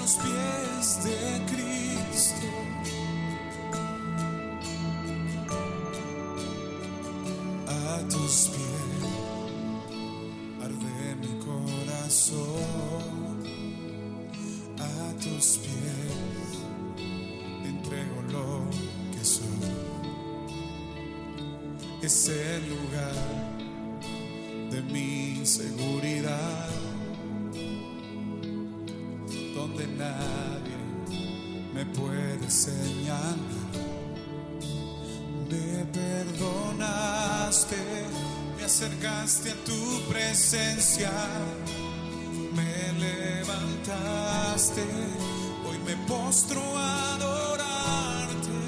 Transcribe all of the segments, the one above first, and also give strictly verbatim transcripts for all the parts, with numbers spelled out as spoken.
los pies de Cristo. A tus pies arde mi corazón. A tus pies entrego lo que soy. Es el lugar de mi seguridad, donde nadie me puede señalar. Me perdonaste, me acercaste a tu presencia, me levantaste, hoy me postro a adorarte.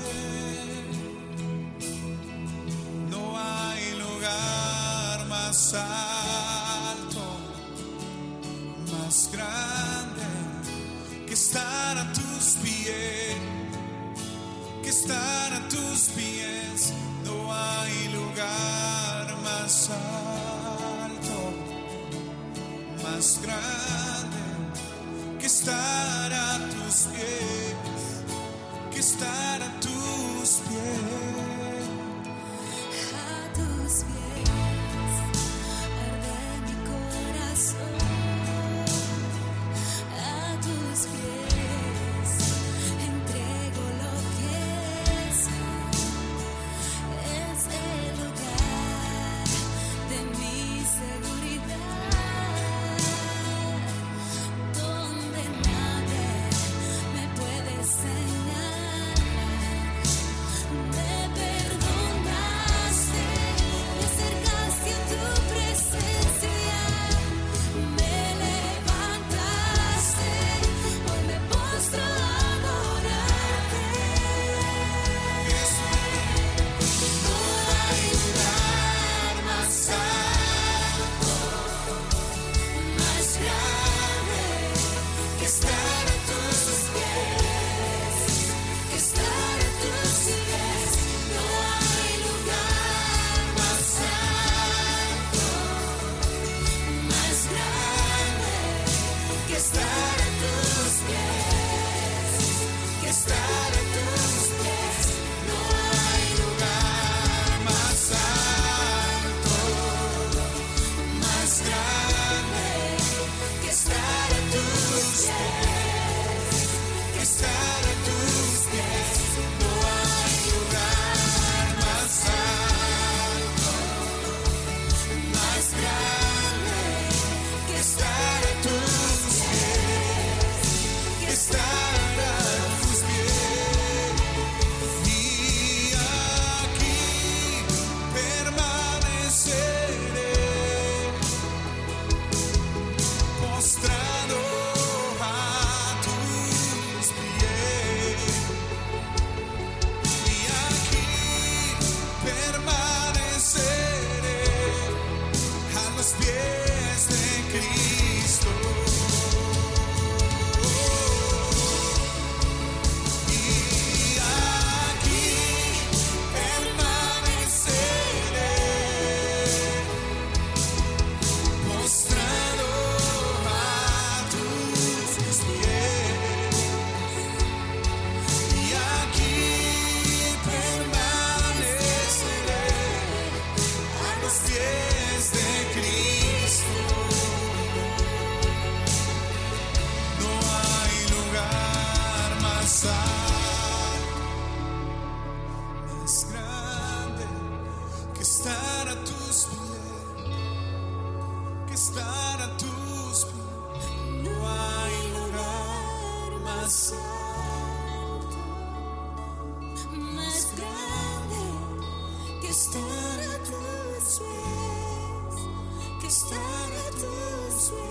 No hay lugar más alto, más grande que estar a tus pies, que estar a tus pies. No hay lugar más alto, más grande que estar a tus pies, que estar a tus pies. A tus pies arde mi corazón. A tus pies entrego lo que soy. Es el lugar de mi seguridad, donde nadie me puede señalar. Me perdonaste, me acercaste a tu presencia, me levantaste, hoy me postro a adorarte. No hay lugar más alto, más grande que estar a tus pies, que estar a tus pies. No hay lugar más alto, más grande que estar a tus pies, que estar a tus pies. No hay lugar más alto, más grande que estar a tus pies, que estar a tus pies. No hay lugar más alto, más grande que estar a tus pies, que estar a tus pies. Y aquí permaneceré, postrado a tus pies. Y aquí permaneceré a los pies de Cristo. Y aquí permaneceré, postrado a tus pies. Y aquí permaneceré a los pies de Cristo. No hay lugar más alto, más grande que estar a tus pies, que estar a tus pies. No hay lugar más alto, Más grande que estar a tus pies, que estar a tus pies.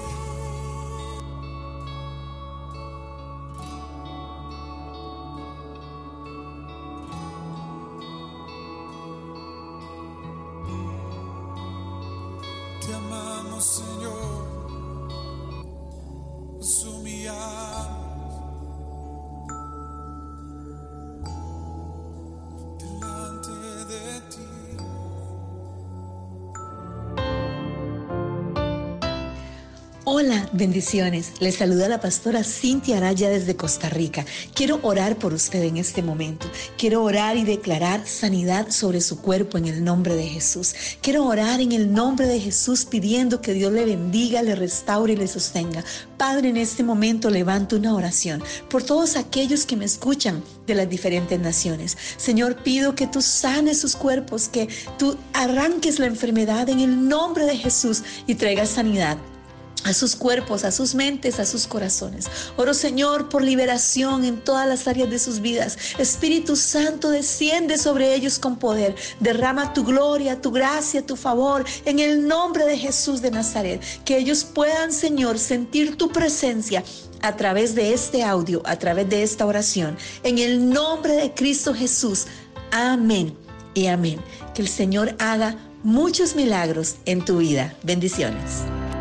Te amamos, Señor, nos humillamos Hola, bendiciones. Les saluda la pastora Cintia Araya desde Costa Rica. Quiero orar por usted en este momento. Quiero orar y declarar sanidad sobre su cuerpo en el nombre de Jesús. Quiero orar en el nombre de Jesús pidiendo que Dios le bendiga, le restaure y le sostenga. Padre, en este momento levanto una oración por todos aquellos que me escuchan de las diferentes naciones. Señor, pido que tú sanes sus cuerpos, que tú arranques la enfermedad en el nombre de Jesús y traigas sanidad a sus cuerpos, a sus mentes, a sus corazones. Oro, Señor, por liberación en todas las áreas de sus vidas. Espíritu Santo, desciende sobre ellos con poder. Derrama tu gloria, tu gracia, tu favor, en el nombre de Jesús de Nazaret. Que ellos puedan, Señor, sentir tu presencia a través de este audio, a través de esta oración. En el nombre de Cristo Jesús. Amén y amén. Que el Señor haga muchos milagros en tu vida. Bendiciones.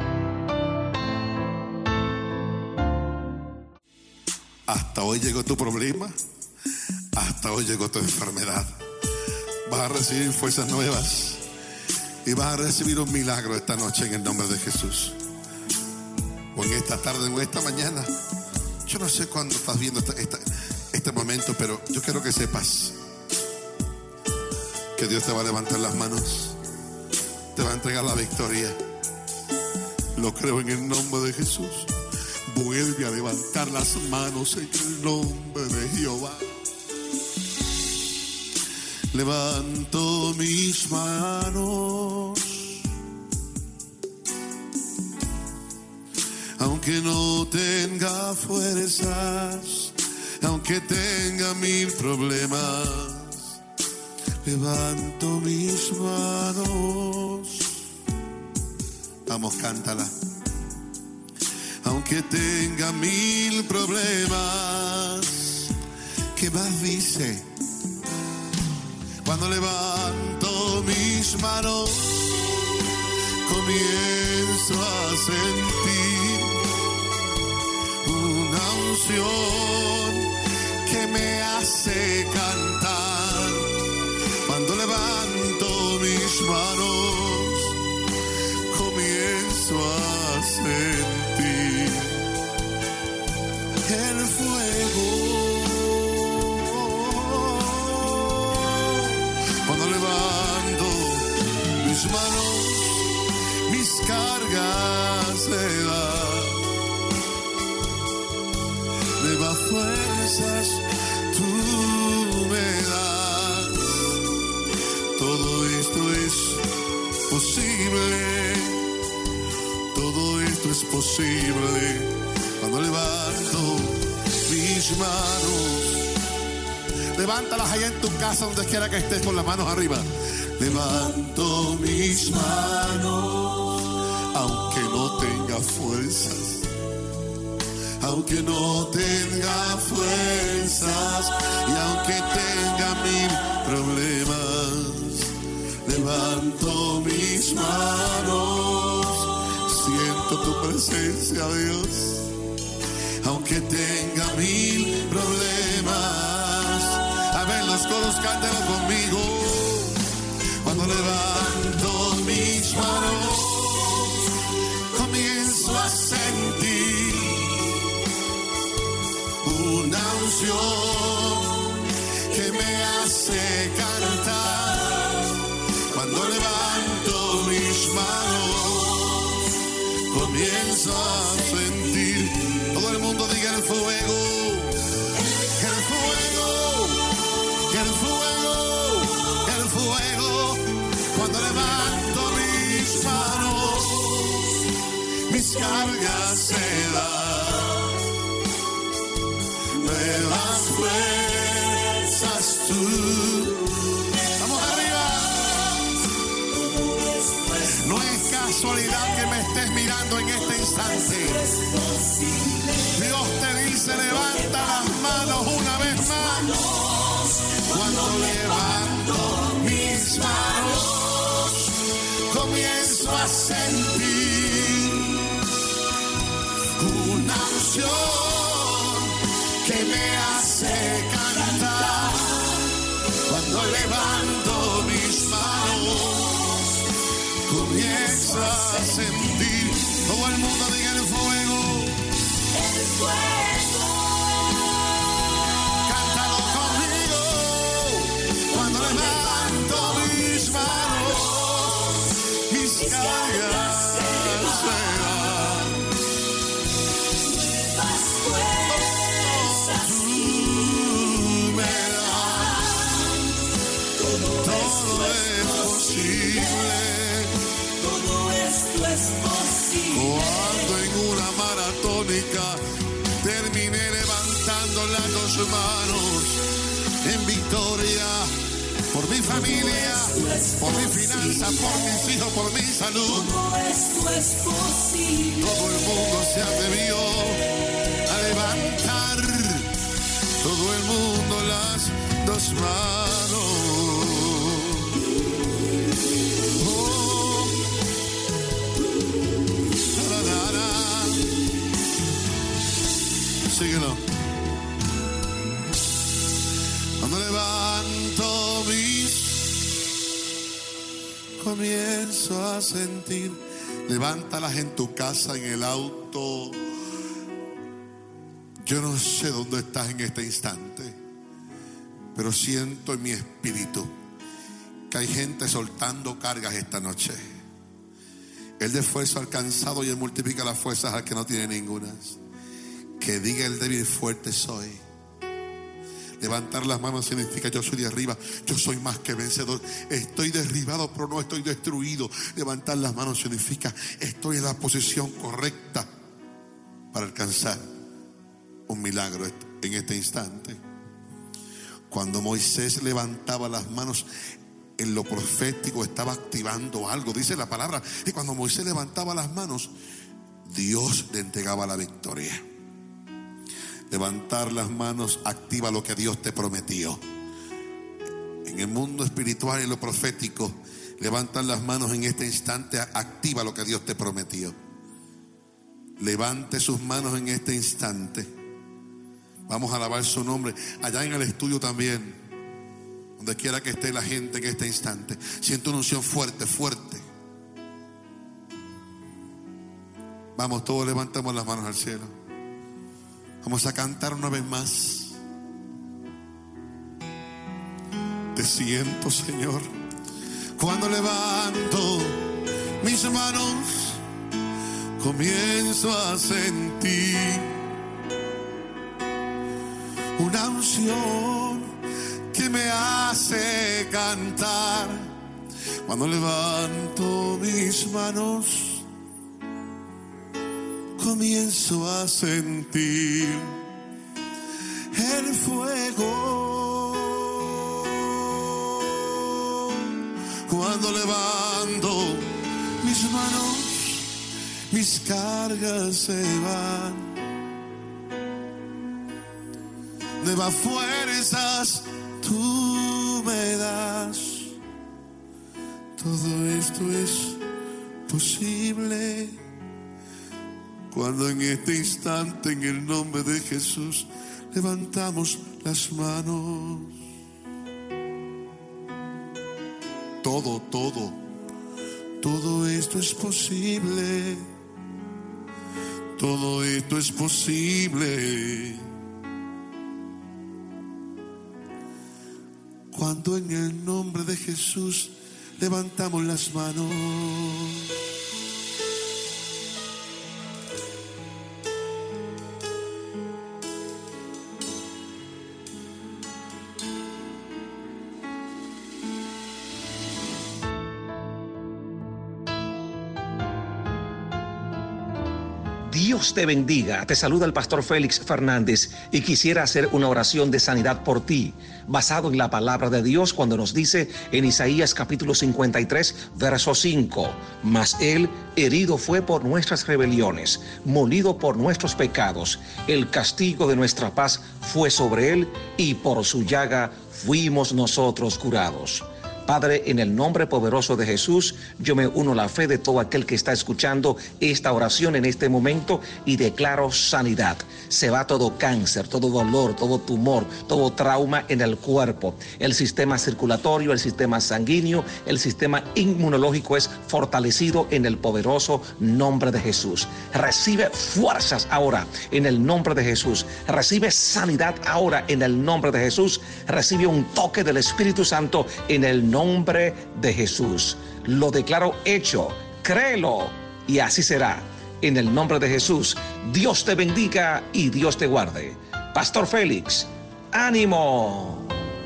Hasta hoy llegó tu problema, hasta hoy llegó tu enfermedad. Vas a recibir fuerzas nuevas y vas a recibir un milagro esta noche en el nombre de Jesús. O en esta tarde o en esta mañana. Yo no sé cuándo estás viendo esta, esta, este momento, pero yo quiero que sepas que Dios te va a levantar las manos, te va a entregar la victoria. Lo creo en el nombre de Jesús. Vuelve a levantar las manos en el nombre de Jehová. Levanto mis manos, aunque no tenga fuerzas, aunque tenga mil problemas. Levanto mis manos. Vamos, cántala. Aunque tenga mil problemas. ¿Qué más dice? Cuando levanto mis manos, comienzo a sentir una unción que me hace cantar. Cuando levanto mis manos, comienzo a sentir el fuego. Cuando levanto mis manos, mis cargas le da, le da fuerzas, tú me das. Todo esto es posible, todo esto es posible cuando levanto mis manos. Levántalas allá en tu casa, donde quiera que estés, con las manos arriba. Levanto mis manos, aunque no tenga fuerzas, aunque no tenga fuerzas y aunque tenga mil problemas. Levanto mis manos, siento tu presencia, Dios, aunque tenga mil problemas. A ver, los coros, cántalo conmigo. Cuando levanto mis manos, comienzo a sentir una unción que me hace cantar. Cuando levanto mis manos, comienzo a sentir. Todo el mundo diga el fuego, el fuego, el fuego, el fuego. Cuando levanto mis manos, mis cargas se dan. Me das fuerzas tú. Vamos arriba. No es casualidad que me estés mirando en este instante. Dios te dice, levanta las manos una vez más. Cuando levanto mis manos, comienzo a sentir una unción que me hace cantar. Cuando levanto mis manos, comienzo a sentir. Todo Todo el mundo diga el fuego. El fuego. Cántalo conmigo. Cuando levanto mis manos, mis cargas se van. Nuevas fuerzas Tú me das. todo, Todo es posible. todo esto es posible. Cuando en una maratónica terminé levantando las dos manos en victoria por mi familia, por mi finanza, por mis hijos, por mi salud. Todo esto es posible. Todo el mundo se atrevió a levantar, todo el mundo las dos manos. Oh, la, la, la. Síguelo. Cuando levanto mis, comienzo a sentir. Levántalas en tu casa, en el auto. Yo no sé dónde estás en este instante, pero siento en mi espíritu que hay gente soltando cargas esta noche. El de esfuerzo alcanzado y Él multiplica las fuerzas al que no tiene ninguna. Que diga el débil, fuerte soy. Levantar las manos significa yo soy de arriba, yo soy más que vencedor. Estoy derribado pero no estoy destruido. Levantar las manos significa estoy en la posición correcta para alcanzar un milagro en este instante. Cuando Moisés levantaba las manos, en lo profético estaba activando algo. Dice la palabra que cuando Moisés levantaba las manos, Dios le entregaba la victoria. Levantar las manos activa lo que Dios te prometió. En el mundo espiritual y lo profético, levantar las manos en este instante activa lo que Dios te prometió. Levante sus manos en este instante. Vamos a alabar su nombre. Allá en el estudio también, donde quiera que esté la gente en este instante, siento una unción fuerte, fuerte. Vamos, todos levantamos las manos al cielo. Vamos a cantar una vez más. Te siento, Señor. Cuando levanto mis manos, comienzo a sentir una unción que me hace cantar. Cuando levanto mis manos, comienzo a sentir el fuego. Cuando levanto mis manos, mis cargas se van. Nuevas fuerzas tú me das. Todo esto es posible cuando en este instante, en el nombre de Jesús, levantamos las manos. Todo, todo, todo esto es posible. Todo esto es posible cuando en el nombre de Jesús levantamos las manos. Dios te bendiga. Te saluda el pastor Félix Fernández y quisiera hacer una oración de sanidad por ti, basado en la palabra de Dios cuando nos dice en Isaías capítulo cincuenta y tres, verso cinco, mas Él herido fue por nuestras rebeliones, molido por nuestros pecados, el castigo de nuestra paz fue sobre Él y por su llaga fuimos nosotros curados. Padre, en el nombre poderoso de Jesús, yo me uno a la fe de todo aquel que está escuchando esta oración en este momento y declaro sanidad. Se va todo cáncer, todo dolor, todo tumor, todo trauma en el cuerpo. El sistema circulatorio, el sistema sanguíneo, el sistema inmunológico es fortalecido en el poderoso nombre de Jesús. Recibe fuerzas ahora en el nombre de Jesús. Recibe sanidad ahora en el nombre de Jesús. Recibe un toque del Espíritu Santo en el nombre nombre de Jesús. Lo declaro hecho, créelo y así será. En el nombre de Jesús, Dios te bendiga y Dios te guarde. Pastor Félix, ánimo.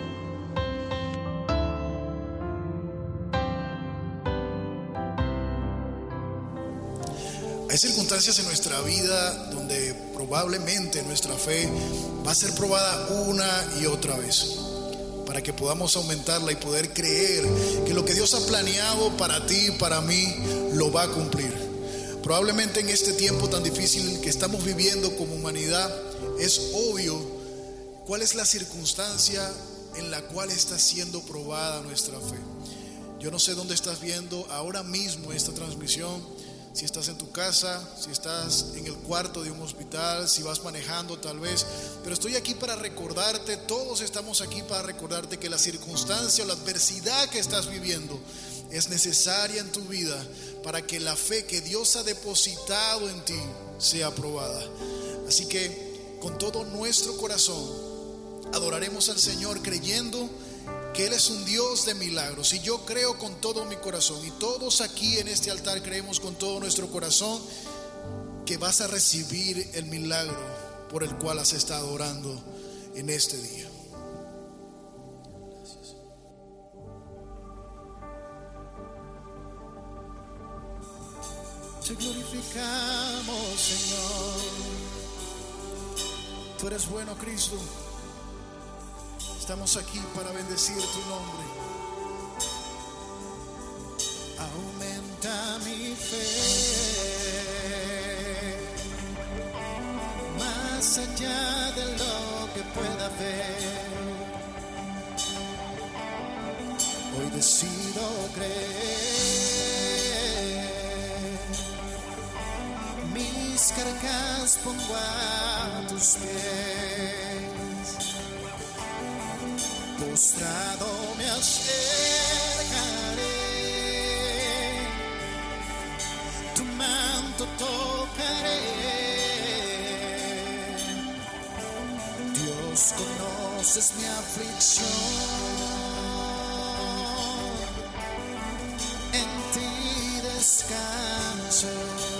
Hay circunstancias en nuestra vida donde probablemente nuestra fe va a ser probada una y otra vez, para que podamos aumentarla y poder creer que lo que Dios ha planeado para ti y para mí lo va a cumplir. Probablemente en este tiempo tan difícil que estamos viviendo como humanidad, es obvio cuál es la circunstancia en la cual está siendo probada nuestra fe. Yo no sé dónde estás viendo ahora mismo esta transmisión. Si estás en tu casa, si estás en el cuarto de un hospital, si vas manejando tal vez. Pero estoy aquí para recordarte, todos estamos aquí para recordarte que la circunstancia o la adversidad que estás viviendo es necesaria en tu vida para que la fe que Dios ha depositado en ti sea aprobada. Así que con todo nuestro corazón adoraremos al Señor creyendo que Él es un Dios de milagros. Y yo creo con todo mi corazón, y todos aquí en este altar creemos con todo nuestro corazón, que vas a recibir el milagro por el cual has estado orando en este día. Gracias. Te glorificamos, Señor. Tú eres bueno, Cristo. Estamos aquí para bendecir tu nombre. Aumenta mi fe, más allá de lo que pueda ver. Hoy decido creer. Mis cargas pongo a tus pies. Postrado me acercaré, tu manto tocaré. Dios, conoces mi aflicción, en ti descanso.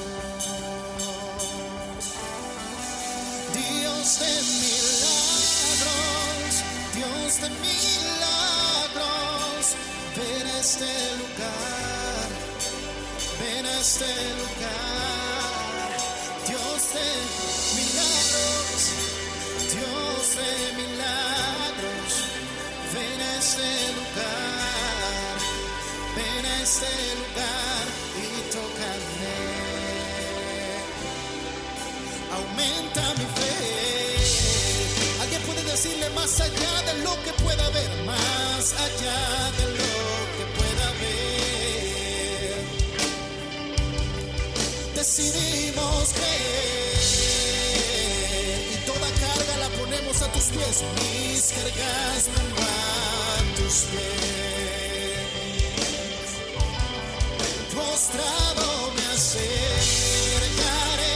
Dios de milagros, Dios de milagros, ven a este lugar, ven a este lugar. Dios de milagros, Dios de milagros, ven a este lugar, ven a este lugar y tócame. Aumenta mi fe. Alguien puede decirle más allá de lo que pueda ver, más allá de lo que pueda ver. Decidimos creer y toda carga la ponemos a tus pies. Mis cargas pongo a tus pies. Postrado me acercaré.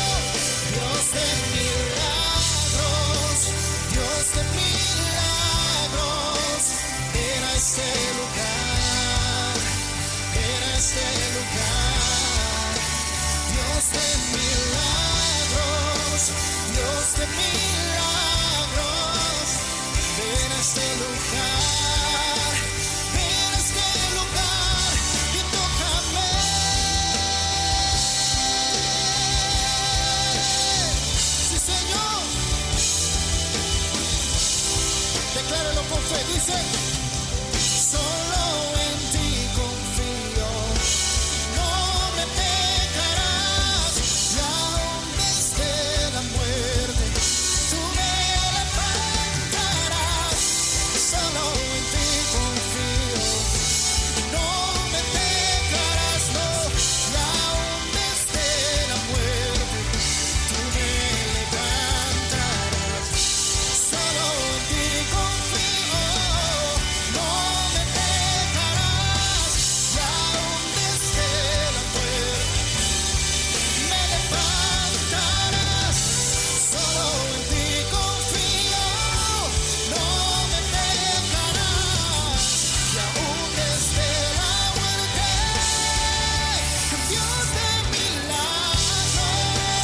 Dios de milagros, Dios de milagros. con fe, dice: solo en ti confío, no me dejarás, y aún desde la muerte tú me levantarás. Solo en ti confío, no me dejarás, no, y aún desde la muerte tú me levantarás. Solo en ti confío, no me dejarás, y aún desde la muerte me levantarás. Solo en ti confío, no me dejarás, y aún desde la muerte, Dios de milagros,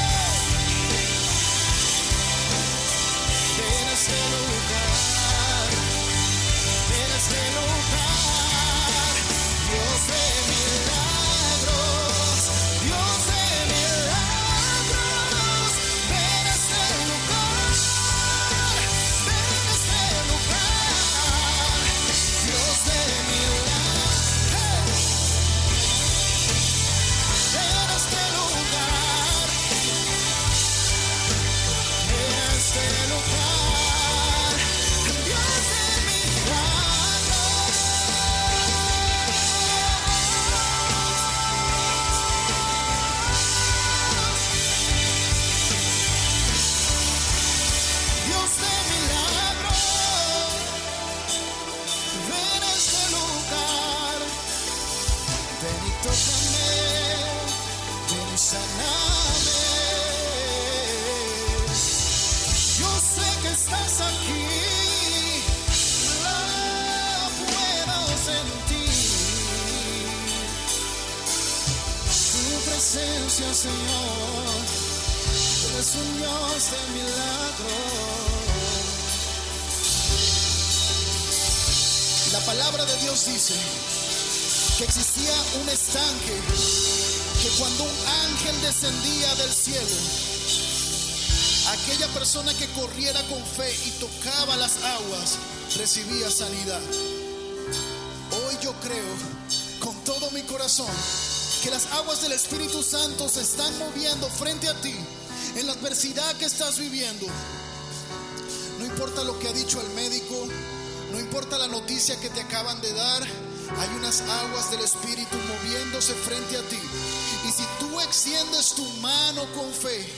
ven a este lugar, ven a este lugar, Dios de milagros, Dios de milagros, ven a este lugar, ven a este lugar, Dios de milagros, ven a este lugar, ven a este lugar, Dios de Dios de milagros, ven a este lugar, ven y tócame, ven y saname. Yo sé que estás aquí, la puedo sentir, tu presencia, Señor. Eres un Dios de milagros. La palabra de Dios dice que existía un estanque que cuando un ángel descendía del cielo, aquella persona que corriera con fe y tocaba las aguas recibía sanidad. Hoy yo creo con todo mi corazón que las aguas del Espíritu Santo se están moviendo frente a ti en la adversidad que estás viviendo. No importa lo que ha dicho el médico, no importa la noticia que te acaban de dar, hay unas aguas del Espíritu moviéndose frente a ti. Y si tú extiendes tu mano con fe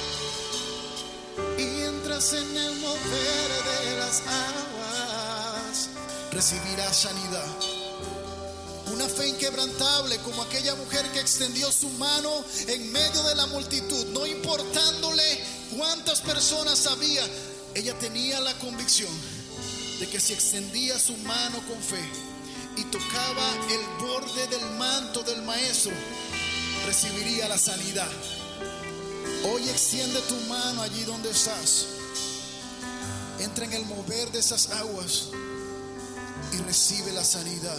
y entras en el mover de las aguas, recibirás sanidad. Una fe inquebrantable como aquella mujer que extendió su mano en medio de la multitud, no importándole cuántas personas había. Ella tenía la convicción de que si extendía su mano con fe y tocaba el borde del manto del maestro, recibiría la sanidad. Hoy extiende tu mano allí donde estás, entra en el mover de esas aguas y recibe la sanidad.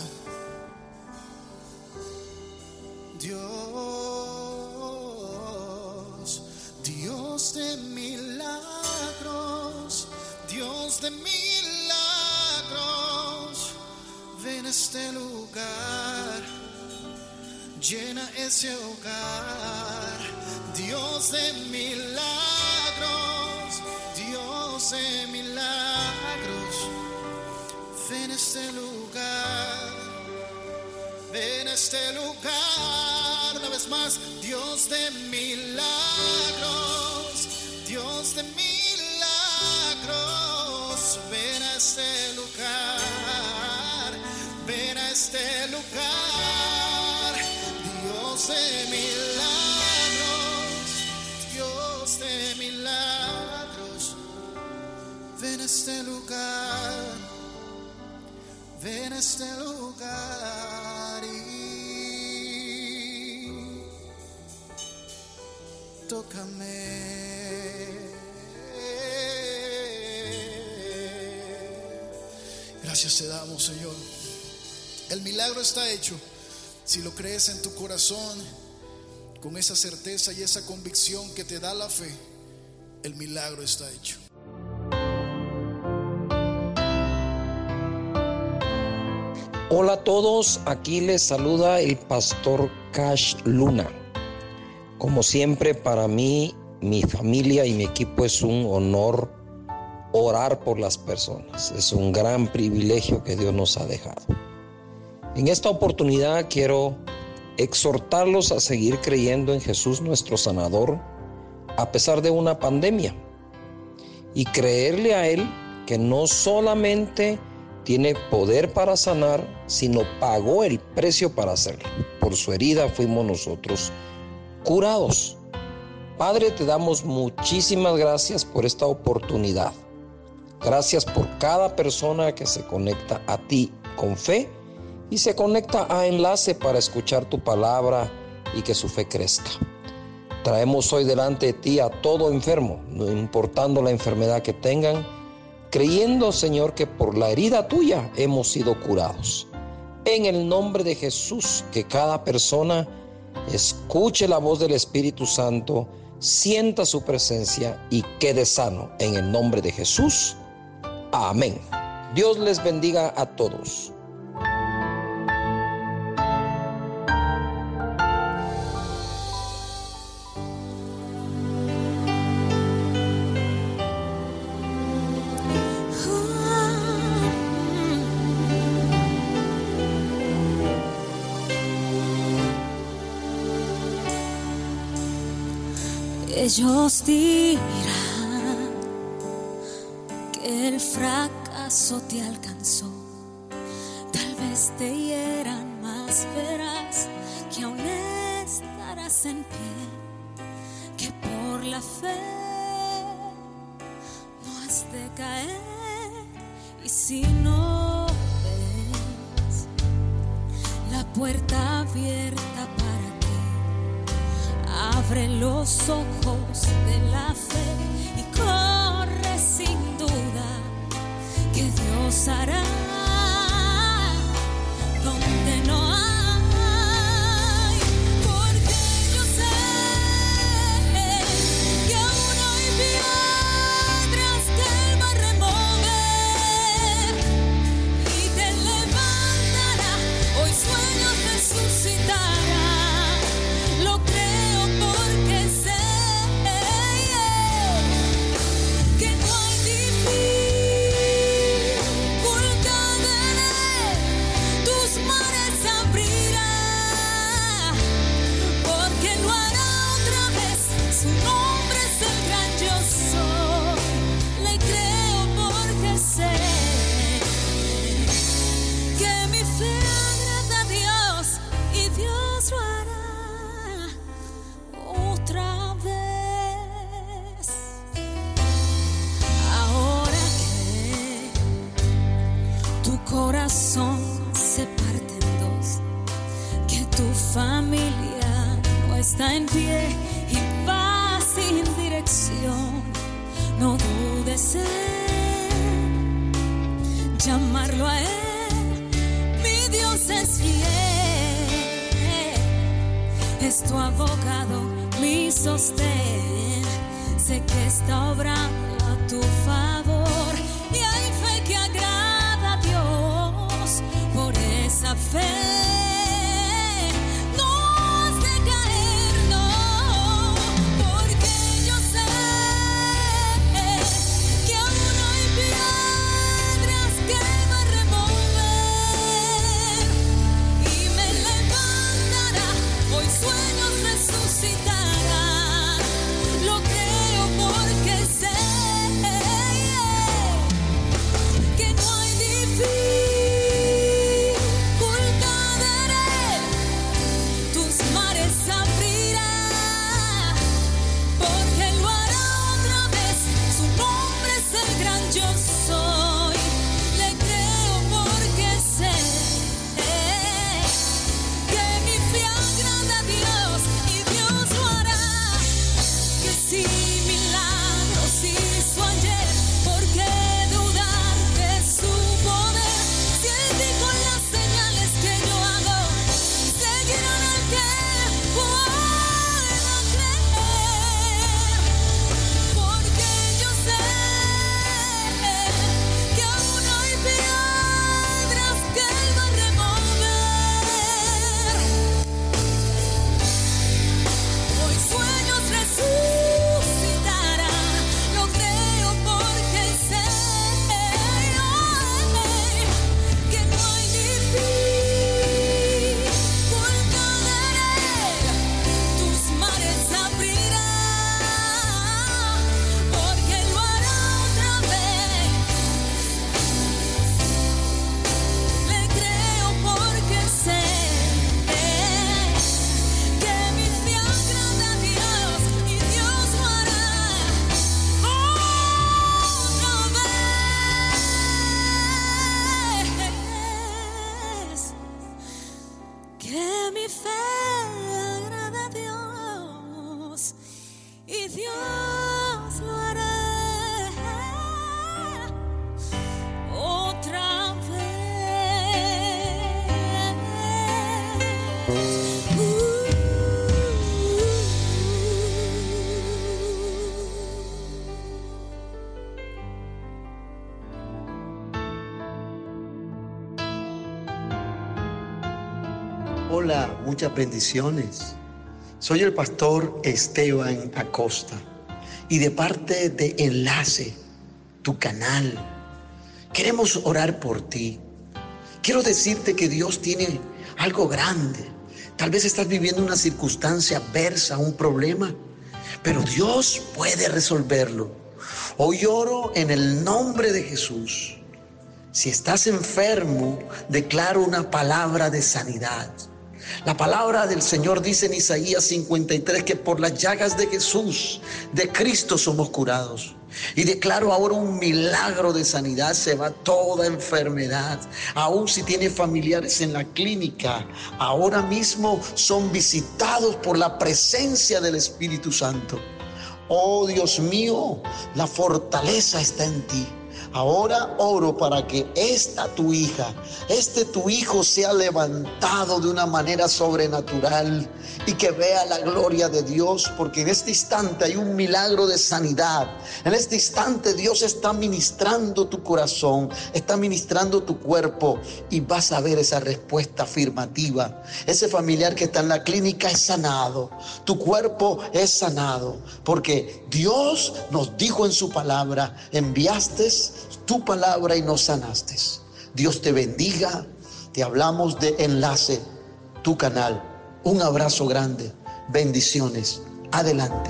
Dios, Dios de milagros, Dios de milagros, ven a este lugar, llena ese hogar. Dios de milagros, Dios de milagros, ven a este lugar. Ven a este lugar, una vez más, Dios de milagros, Dios de milagros, ven a este lugar, ven a este lugar, Dios de milagros, Dios de milagros, ven a este lugar, ven a este lugar y tócame. Gracias te damos, Señor. El milagro está hecho. Si lo crees en tu corazón, con esa certeza y esa convicción que te da la fe, el milagro está hecho. Hola a todos, aquí les saluda el pastor Cash Luna. Como siempre, para mí, mi familia y mi equipo es un honor orar por las personas. Es un gran privilegio que Dios nos ha dejado. En esta oportunidad quiero exhortarlos a seguir creyendo en Jesús nuestro sanador a pesar de una pandemia y creerle a Él que no solamente tiene poder para sanar, sino pagó el precio para hacerlo. Por su herida fuimos nosotros curados. Padre, te damos muchísimas gracias por esta oportunidad. Gracias por cada persona que se conecta a ti con fe y se conecta a Enlace para escuchar tu palabra y que su fe crezca. Traemos hoy delante de ti a todo enfermo, no importando la enfermedad que tengan, creyendo, Señor, que por la herida tuya hemos sido curados. En el nombre de Jesús, que cada persona escuche la voz del Espíritu Santo, sienta su presencia y quede sano. En el nombre de Jesús. Amén. Dios les bendiga a todos. Ellos dirán que el fracaso te alcanzó, tal vez te hieran, más verás que aún estarás en pie, que por la fe no has de caer. Y si no ves la puerta abierta para abre los ojos de la fe y corre sin duda que Dios hará donde no hay, porque yo sé que aún hay piedras que Él va a remover y te levantará, hoy sueños resucitará. Lo creo porque sé que no hay dificultad en Él, tus mares abrirá, porque lo hará otra vez, su nombre es el gran yo soy. Le creo porque sé que mi fe agrada a Dios y Dios lo hará otra vez. Ahora que tu corazón se parte en dos, que tu familia no está en pie y va sin dirección, no dudes en llamarlo a Él. Mi Dios es fiel, es tu abogado, mi sostén. Sé que está obrando a tu favor y hay fe que agrada a Dios. Por esa fe no has de caer, no, porque yo sé que aún hay piedras que va a remover y me levantará, hoy sueños resucitarán. Lo creo porque sé que no hay dificultad en hola, muchas bendiciones. Soy el pastor Esteban Acosta y de parte de Enlace, tu canal, queremos orar por ti. Quiero decirte que Dios tiene algo grande. Tal vez estás viviendo una circunstancia adversa, un problema, pero Dios puede resolverlo. Hoy oro en el nombre de Jesús. Si estás enfermo, declaro una palabra de sanidad. La palabra del Señor dice en Isaías cincuenta y tres que por las llagas de Jesús, de Cristo, somos curados. Y declaro ahora un milagro de sanidad. Se va toda enfermedad. Aún si tiene familiares en la clínica, ahora mismo son visitados por la presencia del Espíritu Santo. Oh Dios mío, la fortaleza está en ti. Ahora oro para que esta tu hija, este tu hijo sea levantado de una manera sobrenatural y que vea la gloria de Dios, porque en este instante hay un milagro de sanidad. En este instante Dios está ministrando tu corazón, está ministrando tu cuerpo y vas a ver esa respuesta afirmativa. Ese familiar que está en la clínica es sanado, tu cuerpo es sanado, porque Dios nos dijo en su palabra, enviaste tu palabra y nos sanaste. Dios te bendiga. Te hablamos de Enlace, tu canal. Un abrazo grande. Bendiciones. Adelante.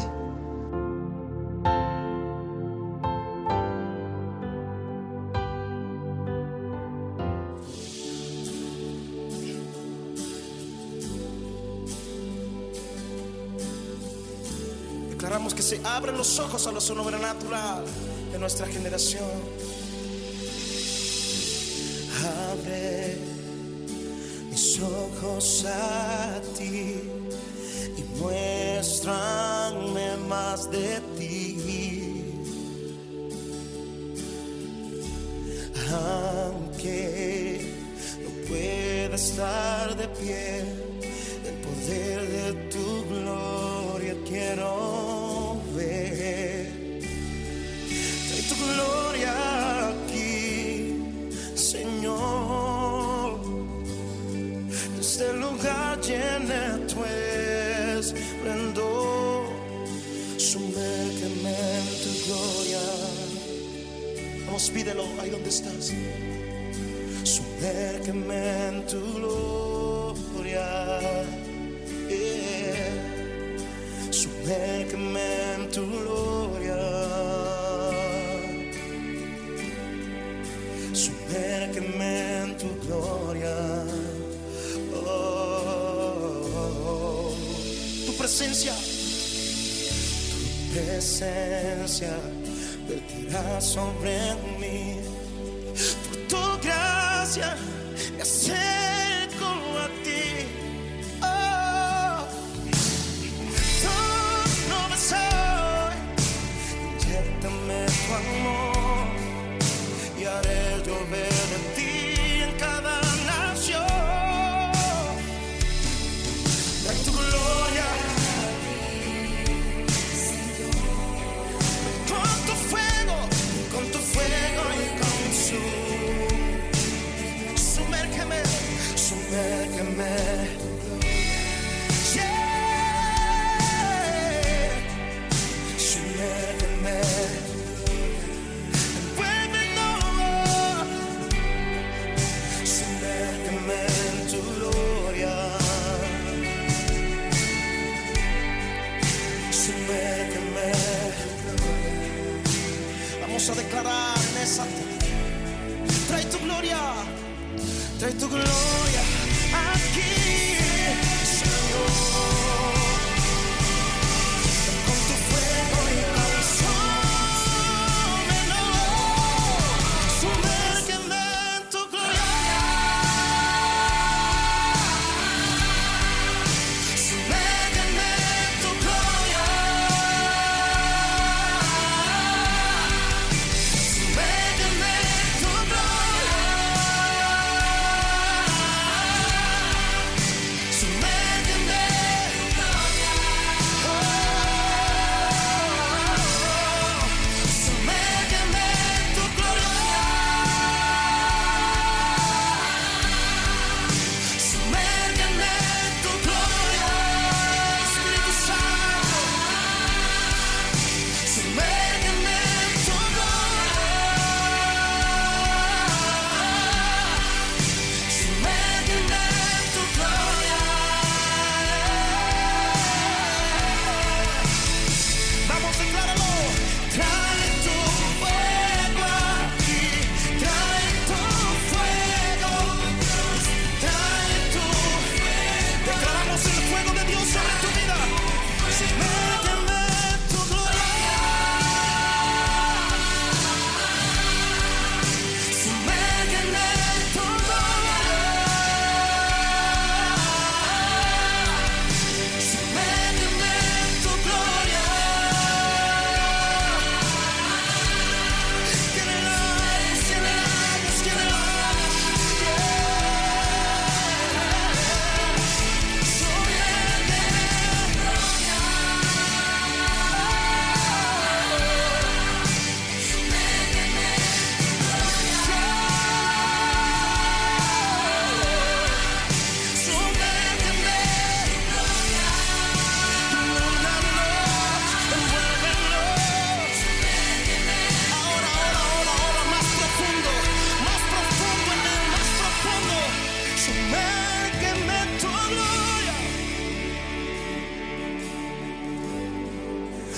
Declaramos que se abren los ojos a lo sobrenatural de nuestra generación. Abre mis ojos a ti y muéstrame más de ti. Aunque no pueda estar de pie, el poder de tu gloria quiero ver. Trae tu gloria aquí, Señor. Este lugar llena tu esplendor. Sumérgeme en tu gloria. Vamos, pídelo ahí donde estás. Sumérgeme en tu gloria. Yeah. Sumérgeme en tu gloria. Sumérgeme en tu gloria. Oh, oh, oh. Tu presencia, tu presencia vertirá sobre mí. Por tu gracia me acerco a ti. Oh, todo no soy. Inyéctame tu amor y haré llover de ti en cada nación. Trae tu gloria con tu fuego, con tu fuego y con su. Sumérgeme, sumérgeme. Yeah. Sumérgeme. Vamos a declarar en esa tierra. Trae tu gloria, trae tu gloria aquí, Señor. Con tu fuego y consúmelo. Sumérgeme en tu gloria. Sumérgeme en tu gloria. Sumérgeme en tu gloria.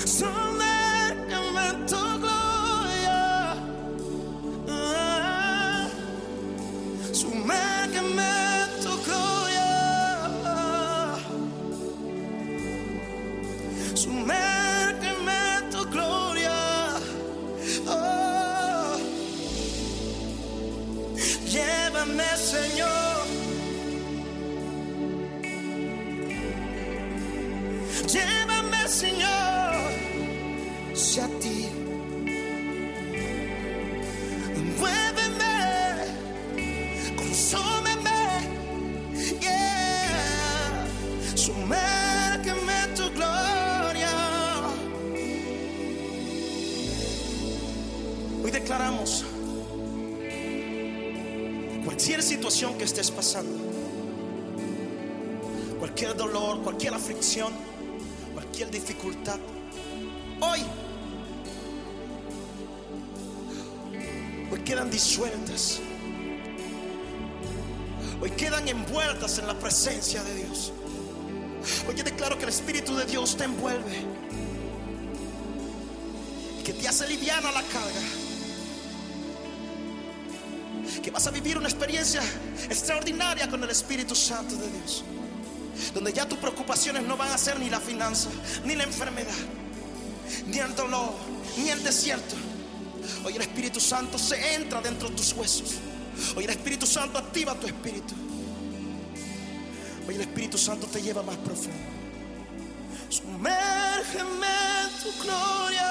Sumérgeme en tu gloria. Ah, sumérgeme en tu gloria. Sumérgeme en tu gloria. Oh, llévame, Señor. Llévame, Señor, hacia ti. Muéveme, consúmeme, yeah. Sumérgeme en tu gloria. Hoy declaramos cualquier situación que estés pasando, cualquier dolor, cualquier aflicción, cualquier dificultad, hoy, hoy quedan disueltas, hoy quedan envueltas en la presencia de Dios. Hoy yo declaro que el Espíritu de Dios te envuelve, que te hace liviana la carga, que vas a vivir una experiencia extraordinaria con el Espíritu Santo de Dios, donde ya tus preocupaciones no van a ser ni la finanza, ni la enfermedad, ni el dolor, ni el desierto. Hoy el Espíritu Santo se entra dentro de tus huesos. Hoy el Espíritu Santo activa tu espíritu. Hoy el Espíritu Santo te lleva más profundo. Sumérgeme en tu gloria.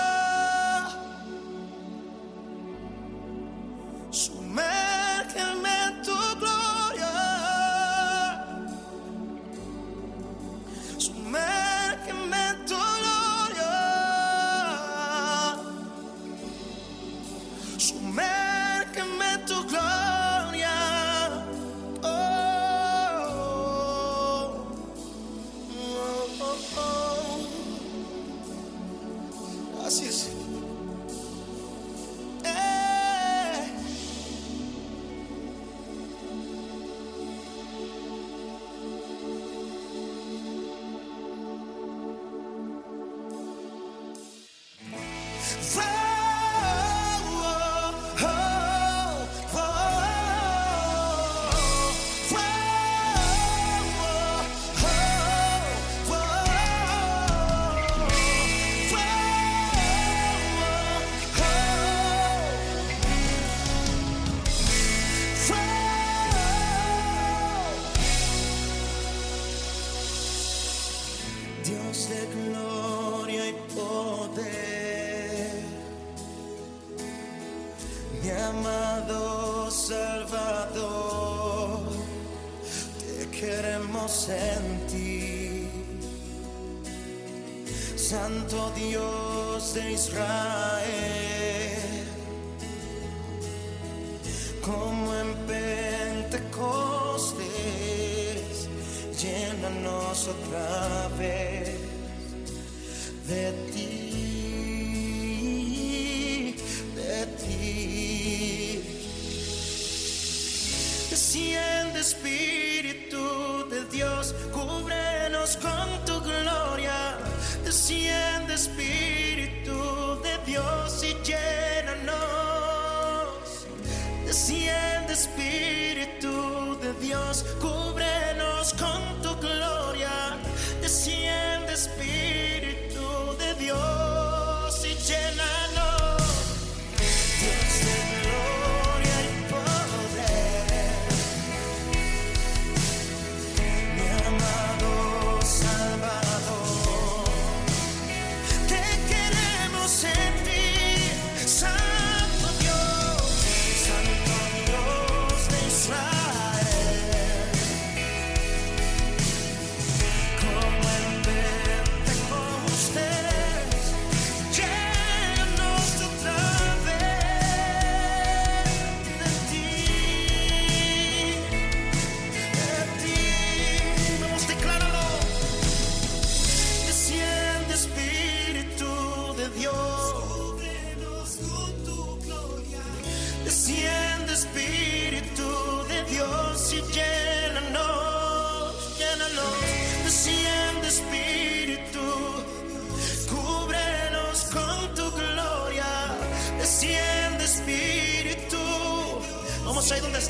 Sumérgeme en tu gloria. Sumérgeme en tu gloria. Sumérgeme en tu gloria. Oh, oh, oh, oh. Gracias. Eh. Dios de gloria y poder, mi amado Salvador, te queremos sentir. Santo Dios de Israel, como en Pentecostes, llénanos otra vez de ti, de ti. Desciende, Espíritu de Dios, cúbrenos con tu gloria. Desciende, Espíritu de Dios, y llénanos. Desciende, Espíritu de Dios, cúbrenos con tu gloria. Desciende,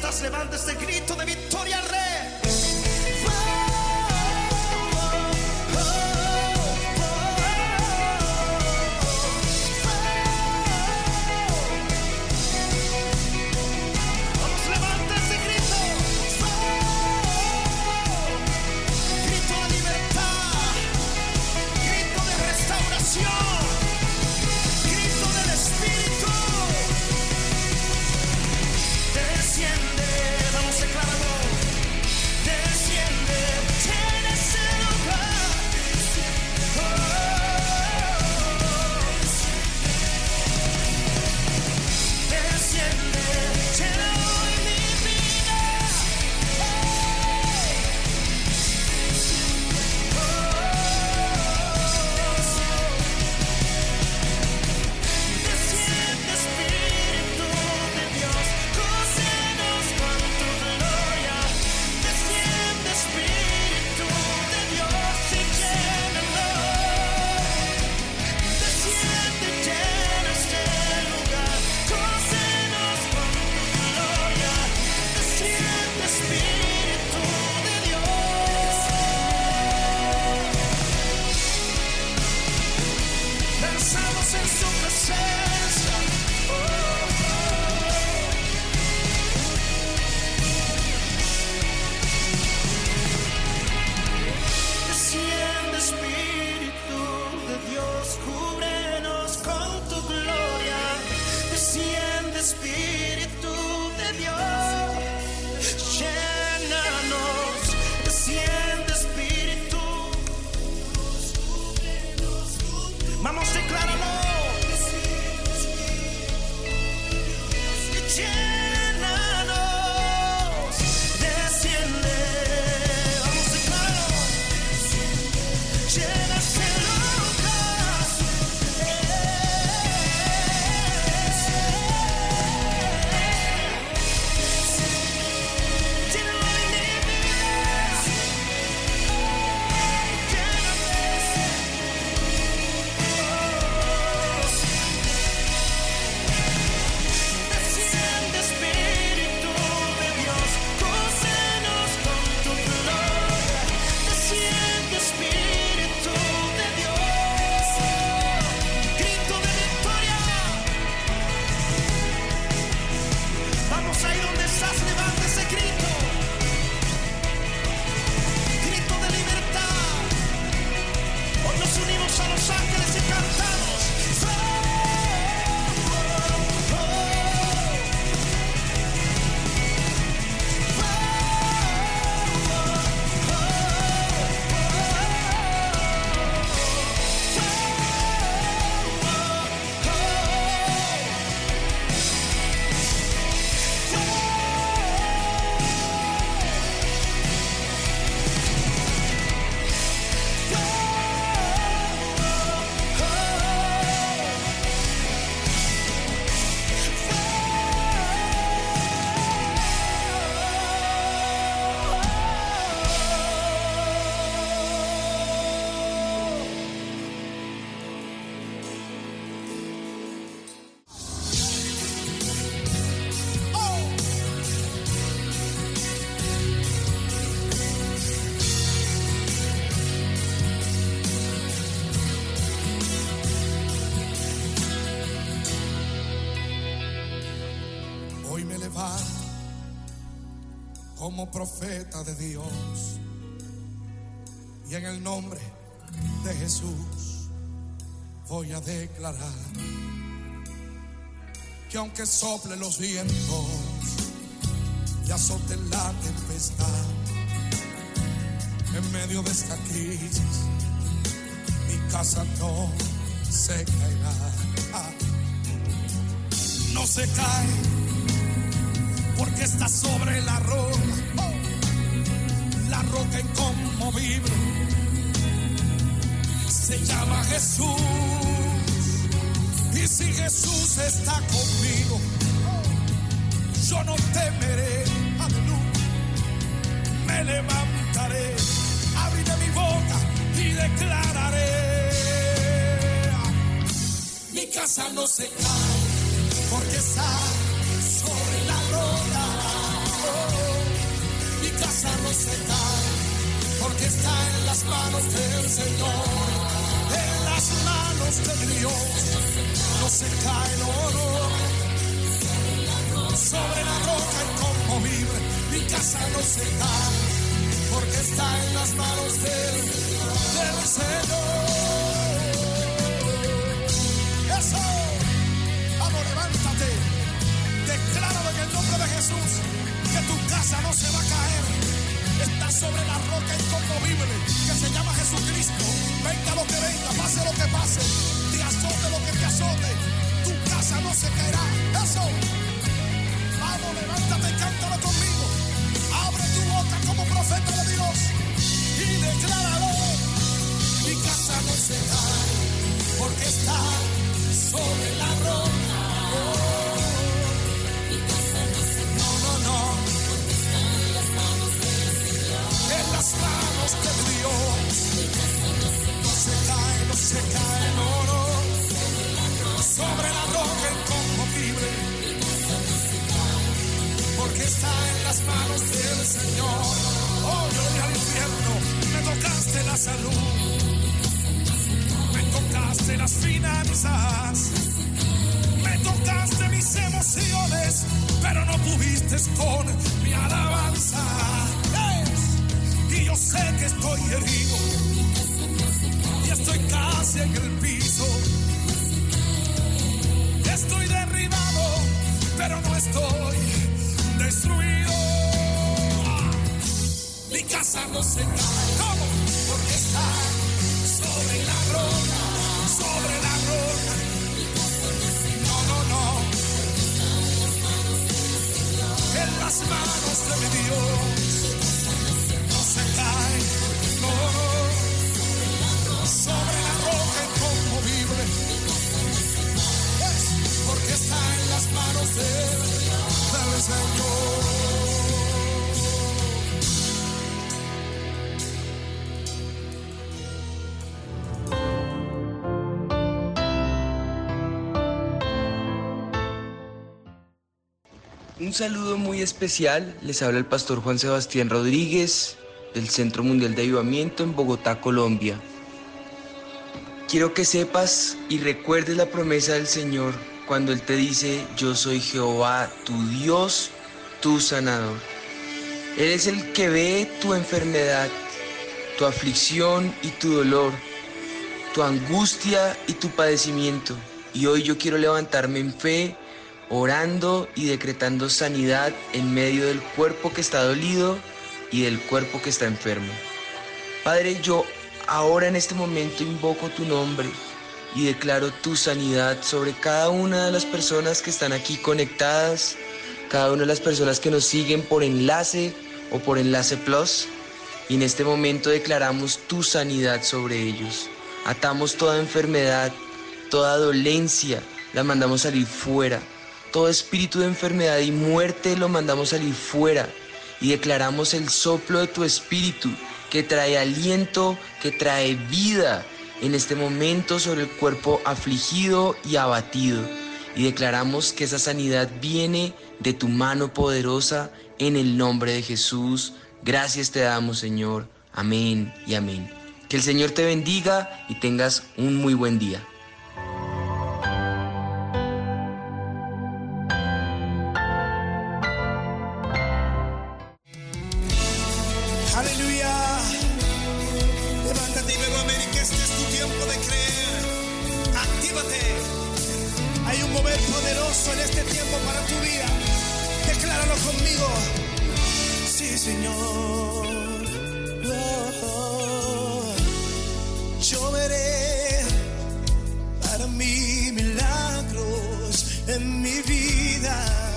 estás, levanta este grito de victoria al Rey. Como profeta de Dios, y en el nombre de Jesús voy a declarar que aunque soplen los vientos y azoten la tempestad, en medio de esta crisis mi casa no se caerá. No se cae porque está sobre la roca, oh, la roca inconmovible se llama Jesús. Y si Jesús está conmigo, oh, yo no temeré, aleluya, me levantaré, abriré mi boca y declararé: mi casa no se cae porque está sobre la roca. casa no se cae, porque está en las manos del Señor. En las manos de Dios no se cae, no, no. Sobre la roca inconmovible, mi casa no se cae, porque está en las manos del, del Señor. Eso, vamos, levántate, decláralo en el nombre de Jesús, que tu casa no se va a caer, está sobre la roca inconmovible, que se llama Jesucristo. Venga lo que venga, pase lo que pase, te azote lo que te azote, tu casa no se caerá. Eso. Vamos, levántate y cántalo conmigo. Abre tu boca como profeta de Dios y decláralo. Mi casa no se cae, porque está sobre la roca. Oh, mi casa no se cae. No, no, no. Porque está en las manos del Señor. En las manos de Dios. Mi casa no se cae. No se cae, no se cae, no, no. Sobre la roca inconmovible. Porque está en las manos del Señor. Oh, gloria al infierno. Me tocaste la salud, me tocaste las finanzas, me tocaste mis emociones, pero no pudiste con mi alabanza. Y yo sé que estoy herido y estoy casi en el piso. Estoy derribado, pero no estoy destruido. Mi casa no se cae. ¿Cómo? Porque está sobre la roca, sobre la roca. No, no, no. En las manos de mi Dios no se cae. No, no. Sobre la roca inconmovible. Es porque está en las manos de del Señor. Un saludo muy especial, les habla el pastor Juan Sebastián Rodríguez del Centro Mundial de Avivamiento en Bogotá, Colombia. Quiero que sepas y recuerdes la promesa del Señor cuando Él te dice: yo soy Jehová, tu Dios, tu sanador. Él es el que ve tu enfermedad, tu aflicción y tu dolor, tu angustia y tu padecimiento. Y hoy yo quiero levantarme en fe, orando y decretando sanidad en medio del cuerpo que está dolido y del cuerpo que está enfermo. Padre, yo ahora en este momento invoco tu nombre y declaro tu sanidad sobre cada una de las personas que están aquí conectadas, cada una de las personas que nos siguen por enlace o por enlace plus, y en este momento declaramos tu sanidad sobre ellos. Atamos toda enfermedad, toda dolencia, la mandamos salir fuera. Todo espíritu de enfermedad y muerte lo mandamos salir fuera y declaramos el soplo de tu espíritu que trae aliento, que trae vida en este momento sobre el cuerpo afligido y abatido. Y declaramos que esa sanidad viene de tu mano poderosa en el nombre de Jesús. Gracias te damos, Señor. Amén y amén. Que el Señor te bendiga y tengas un muy buen día. Aleluya. Levántate y ven a ver que este es tu tiempo de creer. Actívate. Hay un mover poderoso en este tiempo para tu vida. Decláralo conmigo. Sí, Señor. Oh, oh. Yo veré para mí milagros en mi vida.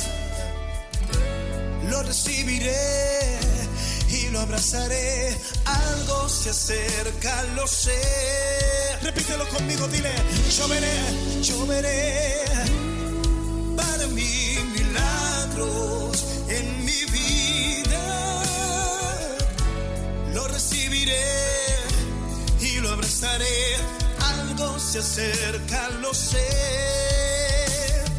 Lo recibiré y lo abrazaré. Algo se acerca, lo sé. Repítelo conmigo, dile. Yo veré, yo veré para mí milagros en mi vida. Lo recibiré y lo abrazaré. Algo se acerca, lo sé.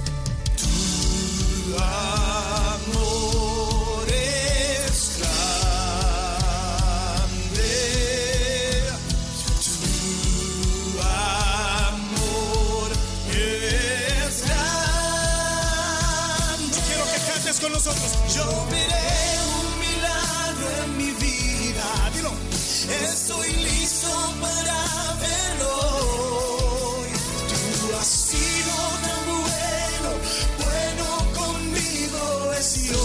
Tu amor es grande. nosotros. Yo veré un milagro en mi vida. Dilo. Estoy listo para verlo. Tú has sido tan bueno, bueno conmigo es Dios.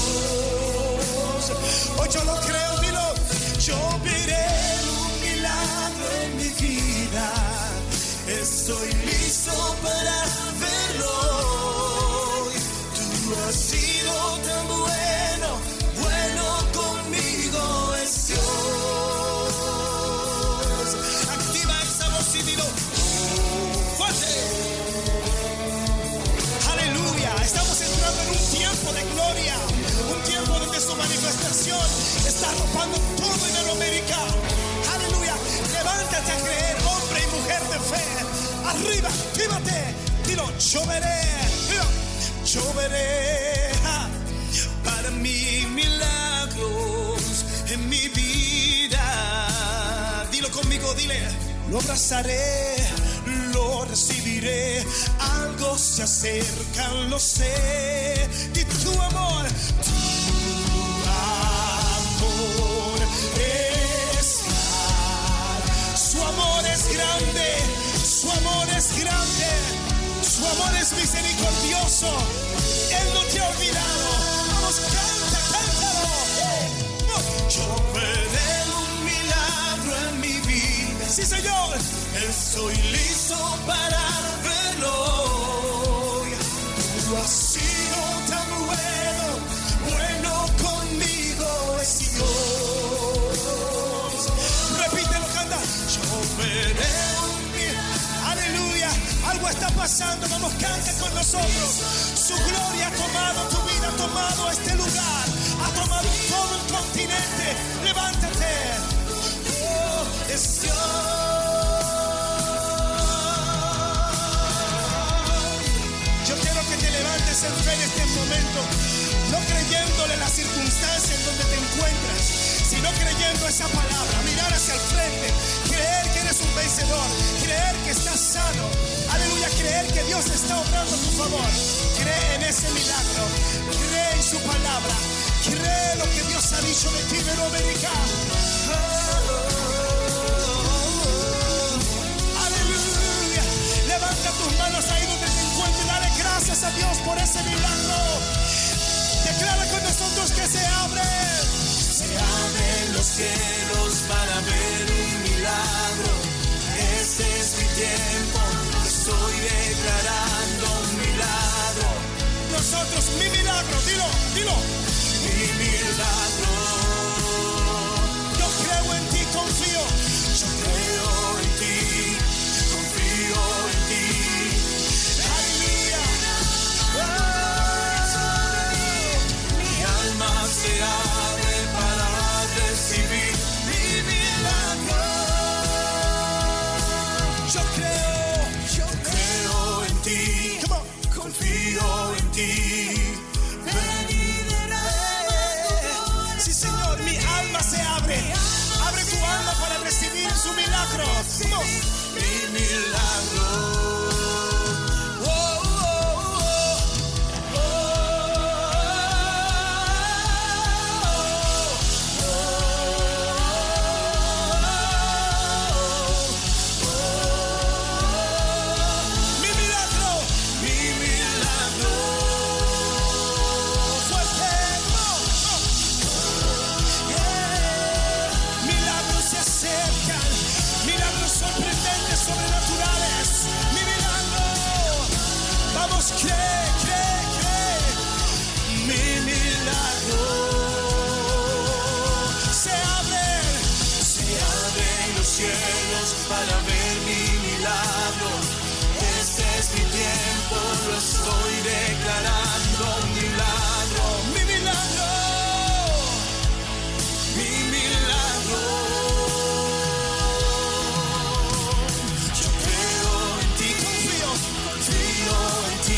Hoy yo lo creo, dilo. Yo veré un milagro en mi vida. Estoy listo para verlo. Tú has sido tan bueno, bueno conmigo es Dios. Activa esa voz y dilo fuerte. Aleluya. Estamos entrando en un tiempo de gloria, un tiempo donde su manifestación está arropando todo Iberoamérica. Aleluya. Levántate a creer, hombre y mujer de fe. Arriba, actívate. Dilo, yo veré, dilo, yo veré ja, para mí milagros en mi vida. Dilo conmigo, dile, lo abrazaré, lo recibiré. Algo se acerca, lo sé. Y tu amor, tu amor es tal. Su amor es grande. Su amor es grande, su amor es misericordioso. Él no te ha olvidado. Vamos, canta, cántalo. Yo veré un milagro en mi vida. Sí, Señor. Estoy listo para verlo. Tú has sido tan bueno, bueno conmigo es Dios. Repítelo, canta. Yo veré. Aleluya, algo está pasando, vamos, canta con nosotros. Su gloria ha tomado tu vida, ha tomado este lugar, ha tomado todo el continente. Levántate, oh, es Dios. Yo quiero que te levantes en fe en este momento, no creyéndole la circunstancia en donde te encuentras, sino creyendo esa palabra, mirar hacia el frente, creer que eres un vencedor, creer que estás sano, aleluya, creer que Dios está obrando a tu favor. Cree en ese milagro, cree en su palabra, cree lo que Dios ha dicho de ti, Iberoamérica. Oh, aleluya, levanta tus manos ahí donde te encuentres y dale gracias a Dios por ese milagro. Declara con nosotros que se abre. Se abren los cielos para ver un milagro. Este es mi tiempo, estoy declarando un milagro. Nosotros, mi milagro, dilo, dilo. Mi milagro. Yo creo en ti, confío. Yo creo en ti, confío en ti. Aleluya. Oh, mi alma se abre para recibir mi milagro. Yo creo, yo creo en ti, confío en ti. Ven y verás. Sí, Señor, mi alma se abre. Abre tu alma para recibir su milagro. ¿Cómo? Mi milagro. Oh, oh, oh, oh. Cree, cree, cree, mi milagro se abre, se abren los cielos para ver mi milagro. Este es mi tiempo, lo estoy declarando un milagro, mi milagro, mi milagro. Yo creo en ti, confío, confío en ti.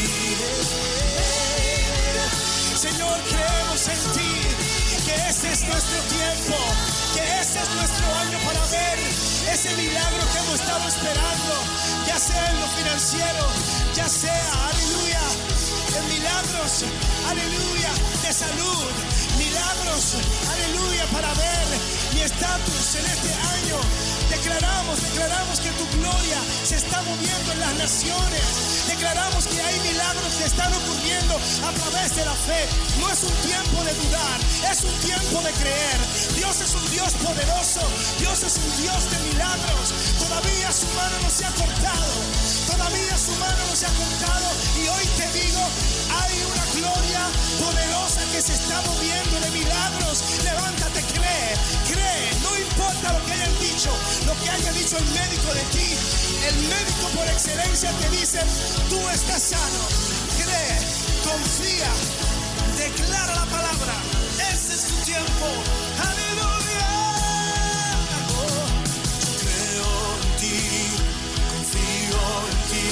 Señor, creemos en ti, que este es nuestro tiempo, que este es nuestro año para ver ese milagro que hemos estado esperando, ya sea en lo financiero, ya sea, aleluya, en milagros, aleluya, de salud, milagros, aleluya, para ver mi estatus en este año. Declaramos, declaramos que tu gloria se está moviendo en las naciones. Declaramos que hay milagros que están ocurriendo a través de la fe. No es un tiempo de dudar, es un tiempo de creer. Dios es un Dios poderoso, Dios es un Dios de milagros. Todavía su mano no se ha cortado, todavía su mano no se ha cortado. Y hoy te digo, hay una gloria poderosa que se está moviendo de milagros. Levántate, cree, cree, no importa lo que hayan dicho, lo que haya dicho el médico de ti. El médico por excelencia te dice, tú estás sano. Cree, confía, declara la palabra. Ese es tu tiempo. Aleluya. Oh, yo creo en ti, confío en ti.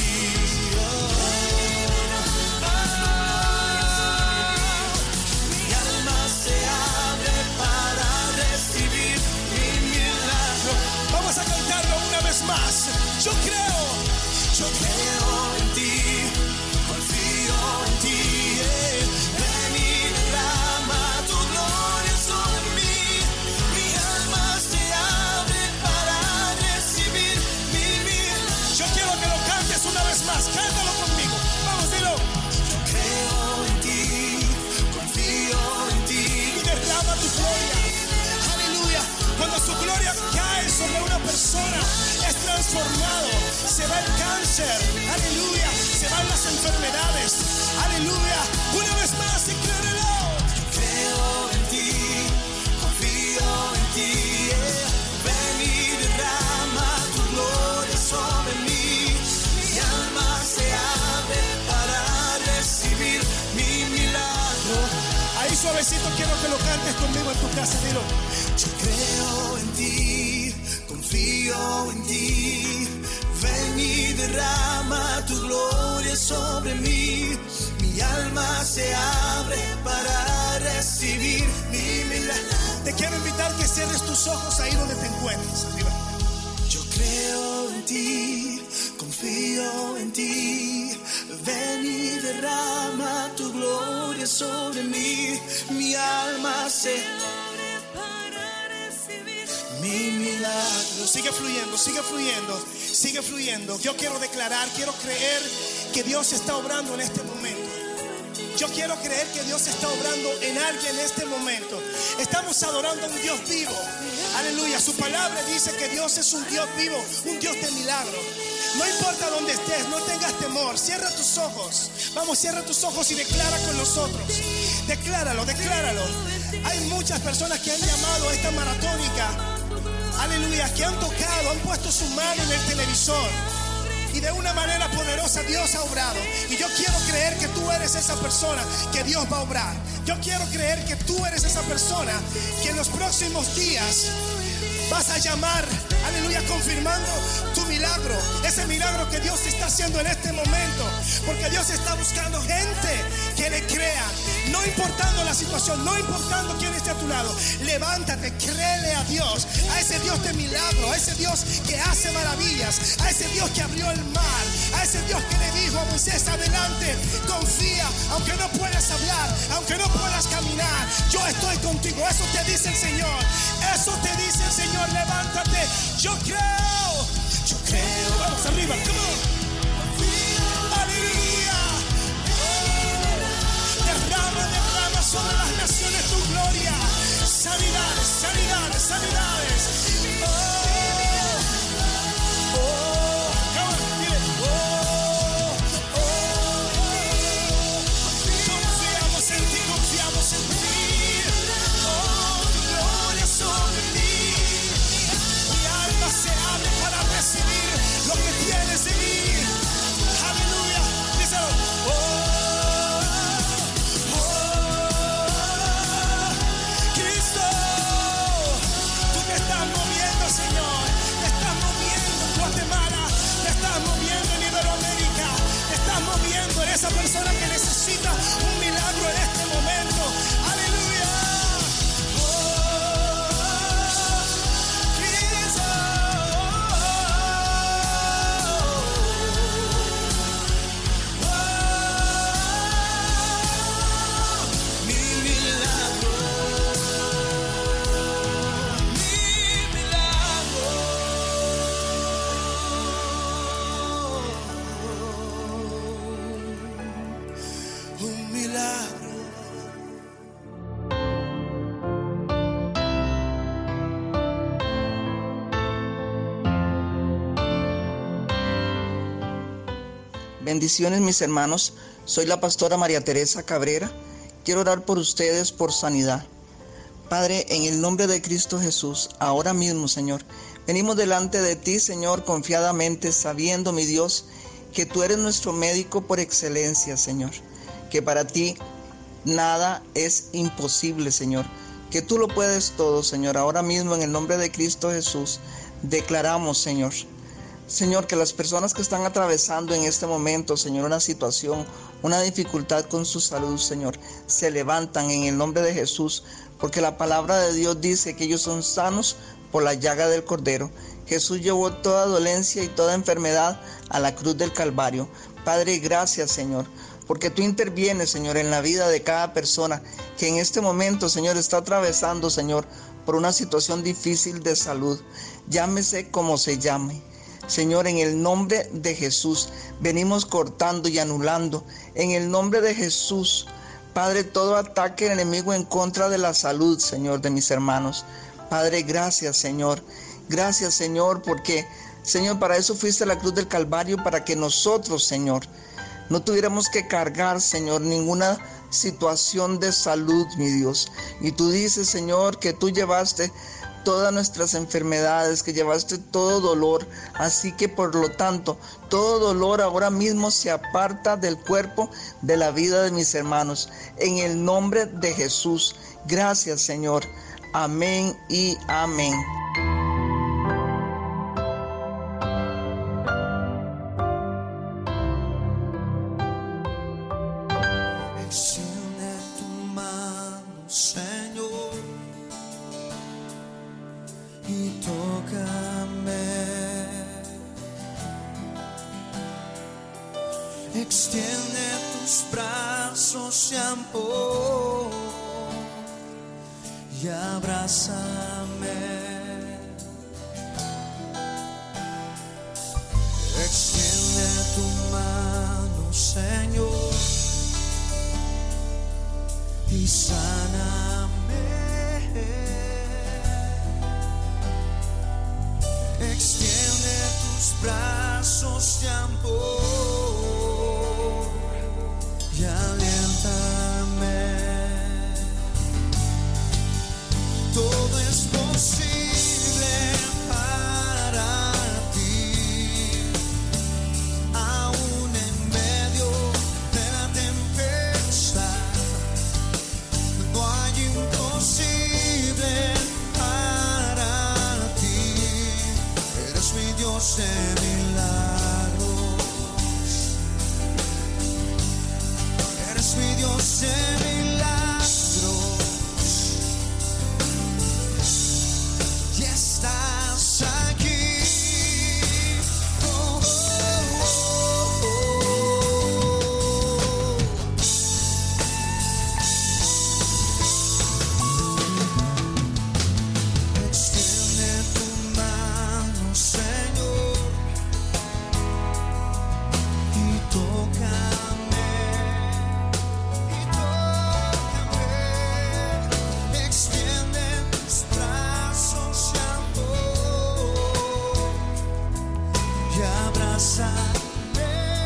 Oh, oh, mi alma se abre para recibir mi milagro. Vamos a cantarlo una vez más. Yo creo, yo creo en ti, confío en ti. Yeah. Ven y derrama tu gloria sobre mí. Mi alma se abre para recibir mi milagro. Yo quiero que lo cantes una vez más. Cántalo conmigo. Vamos, dilo. Yo creo en ti, confío en ti. Y derrama tu gloria. Aleluya. Cuando su gloria cae sobre una persona, es transformado. Se va el cáncer, aleluya. Se van las enfermedades, aleluya. Una vez más, declárelo. Creo en ti, confío en ti. Yeah. Ven y derrama tu gloria sobre mí. Mi alma se abre para recibir mi milagro. Ahí suavecito quiero que lo cantes conmigo en tu casa, dilo. Yo creo en ti, confío en ti. Ven y derrama tu gloria sobre mí. Mi alma se abre para recibir mi milagro. Te quiero invitar que cierres tus ojos ahí donde te encuentres. Arriba. Yo creo en ti, confío en ti. Ven y derrama tu gloria sobre mí. Mi alma se abre para recibir mi milagro. Sigue fluyendo, sigue fluyendo, sigue fluyendo. Yo quiero declarar, quiero creer que Dios está obrando en este momento. Yo quiero creer que Dios está obrando en alguien en este momento. Estamos adorando a un Dios vivo. Aleluya. Su palabra dice que Dios es un Dios vivo, un Dios de milagro. No importa dónde estés, no tengas temor. Cierra tus ojos. Vamos, cierra tus ojos y declara con nosotros. Decláralo, decláralo. Hay muchas personas que han llamado a esta maratónica. Aleluya, que han tocado, han puesto su mano en el televisor. Y de una manera poderosa Dios ha obrado. Y yo quiero creer que tú eres esa persona que Dios va a obrar. Yo quiero creer que tú eres esa persona que en los próximos días vas a llamar, aleluya, confirmando tu milagro. Ese milagro que Dios está haciendo en este momento. Porque Dios está buscando gente que le crea. No importando la situación, no importando quién esté a tu lado. Levántate, créele a Dios. A ese Dios de milagro, a ese Dios que hace maravillas, a ese Dios que abrió el mar, a ese Dios que le dijo a Moisés, adelante, confía, aunque no puedas hablar, aunque no puedas caminar, yo estoy contigo. Eso te dice el Señor, eso te dice el Señor. Levántate, yo creo, yo creo. Vamos arriba, come on. Aleluya. Derrama, derrama sobre las naciones tu gloria. Sanidades, sanidades, sanidades. Oh, oh, come on, dile. Oh, oh, confiamos en ti, confiamos en ti. Oh, tu gloria sobre mí. Mi alma se abre para recibir lo que tienes de mí. Aleluya, díselo. Oh. Señor, te estás moviendo en Guatemala, te estás moviendo en Iberoamérica, te estás moviendo en esa persona que necesita un milagro en este momento. Aleluya. Oh, Cristo. Oh, Bendiciones, mis hermanos. Soy la pastora María Teresa Cabrera. Quiero orar por ustedes por sanidad. Padre, en el nombre de Cristo Jesús, ahora mismo, Señor, venimos delante de ti, Señor, confiadamente, sabiendo, mi Dios, que tú eres nuestro médico por excelencia, Señor. Que para ti nada es imposible, Señor. Que tú lo puedes todo, Señor. Ahora mismo, en el nombre de Cristo Jesús, declaramos, Señor, Señor, que las personas que están atravesando en este momento, Señor, una situación, una dificultad con su salud, Señor, se levantan en el nombre de Jesús, porque la palabra de Dios dice que ellos son sanos por la llaga del Cordero. Jesús llevó toda dolencia y toda enfermedad a la cruz del Calvario. Padre, gracias, Señor, porque tú intervienes, Señor, en la vida de cada persona que en este momento, Señor, está atravesando, Señor, por una situación difícil de salud. Llámese como se llame. Señor, en el nombre de Jesús, venimos cortando y anulando. En el nombre de Jesús, Padre, todo ataque enemigo en contra de la salud, Señor, de mis hermanos. Padre, gracias, Señor. Gracias, Señor, porque, Señor, para eso fuiste a la cruz del Calvario, para que nosotros, Señor, no tuviéramos que cargar, Señor, ninguna situación de salud, mi Dios. Y tú dices, Señor, que tú llevaste todas nuestras enfermedades, que llevaste todo dolor. Así que, por lo tanto, todo dolor ahora mismo se aparta del cuerpo, de la vida de mis hermanos. En el nombre de Jesús. Gracias, Señor. Amén y amén. Extiende tu mano, Señor, y tócame. Extiende tus brazos y amor y abrázame. Extiende tu mano, Señor, y sáname. Extiende tus brazos de amor y aliéntame. Todo es posible para ti, aún en medio de la tempestad. No hay imposible para ti. Eres mi Dios de milagros. Eres mi Dios de milagros. Y estás aquí. Oh, oh, oh, oh. Extiende tu mano, Señor, y tócame, y tócame. Extiende tus brazos de amor y abrázame.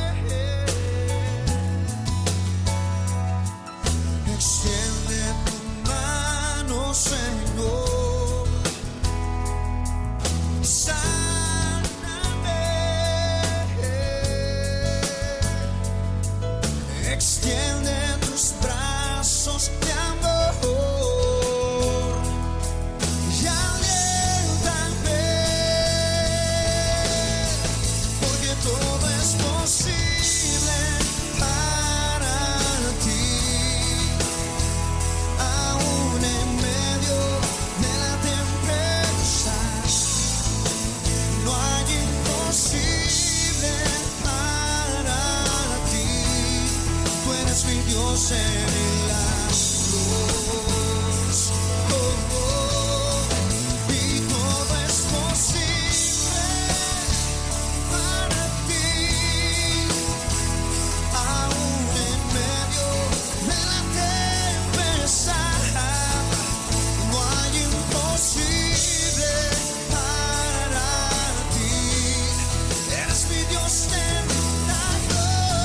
Extiende tu mano, Señor, sáname. Extiende tus brazos de amor y aliéntame, porque todo es posible para ti, aún en medio de la tempestad. No hay imposible para ti. Tú eres mi Dios de milagros. Oh, oh. Y todo es posible para ti, aún en medio de la tempestad. No hay imposible para ti. Eres mi Dios de milagros.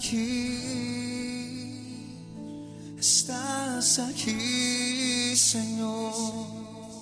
aquí, estás aquí, Señor.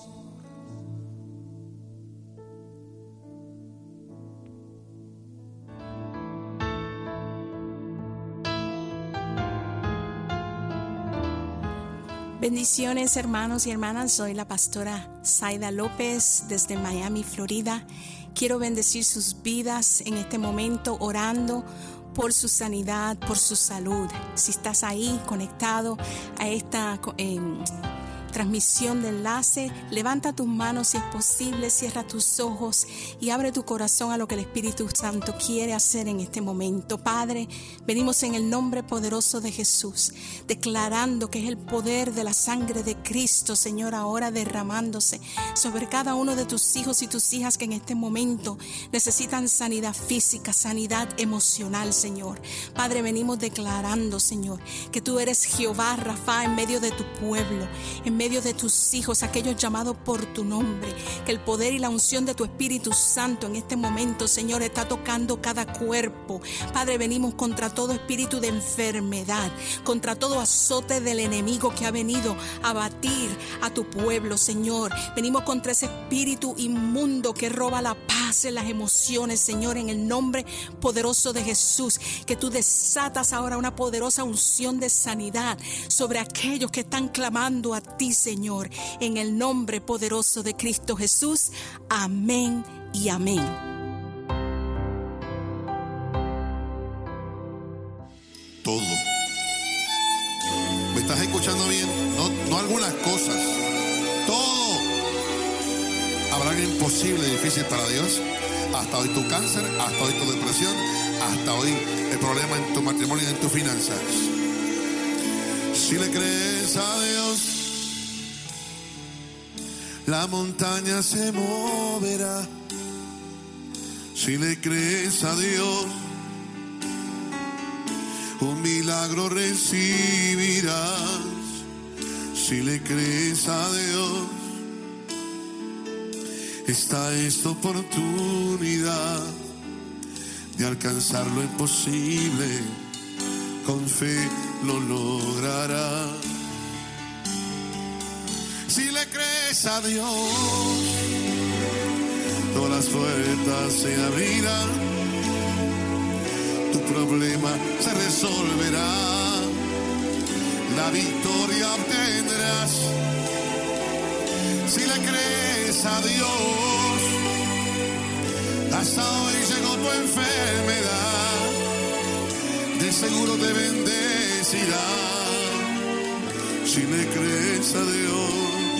Bendiciones, hermanos y hermanas. Soy la pastora Zaida López desde Miami, Florida. Quiero bendecir sus vidas en este momento orando por su sanidad, por su salud. Si estás ahí conectado a esta eh, transmisión de enlace, levanta tus manos si es posible, cierra tus ojos y abre tu corazón a lo que el Espíritu Santo quiere hacer en este momento. Padre, venimos en el nombre poderoso de Jesús, declarando que es el poder de la sangre de Cristo, Señor, ahora derramándose sobre cada uno de tus hijos y tus hijas que en este momento necesitan sanidad física, sanidad emocional, Señor. Padre, venimos declarando, Señor, que tú eres Jehová Rafa en medio de tu pueblo, en medio de tus hijos, aquellos llamados por tu nombre, que el poder y la unción de tu Espíritu Santo en este momento, Señor, está tocando cada cuerpo. Padre, venimos contra todo espíritu de enfermedad, contra todo azote del enemigo que ha venido a batir a tu pueblo, Señor. Venimos contra ese espíritu inmundo que roba la paz en las emociones, Señor, en el nombre poderoso de Jesús, que tú desatas ahora una poderosa unción de sanidad sobre aquellos que están clamando a ti, Señor, en el nombre poderoso de Cristo Jesús. Amén y amén. Todo. ¿Me estás escuchando bien? No, no algunas cosas. Todo. ¿Habrá algo imposible, difícil para Dios? Hasta hoy tu cáncer, hasta hoy tu depresión, hasta hoy el problema en tu matrimonio y en tus finanzas. Si le crees a Dios, la montaña se moverá. Si le crees a Dios, un milagro recibirás. Si le crees a Dios, está esta oportunidad de alcanzar lo imposible. Con fe lo lograrás. Si le crees a Dios, todas las puertas se abrirán, tu problema se resolverá, la victoria obtendrás. Si le crees a Dios, hasta hoy llegó tu enfermedad, de seguro te bendecirá. Si le crees a Dios,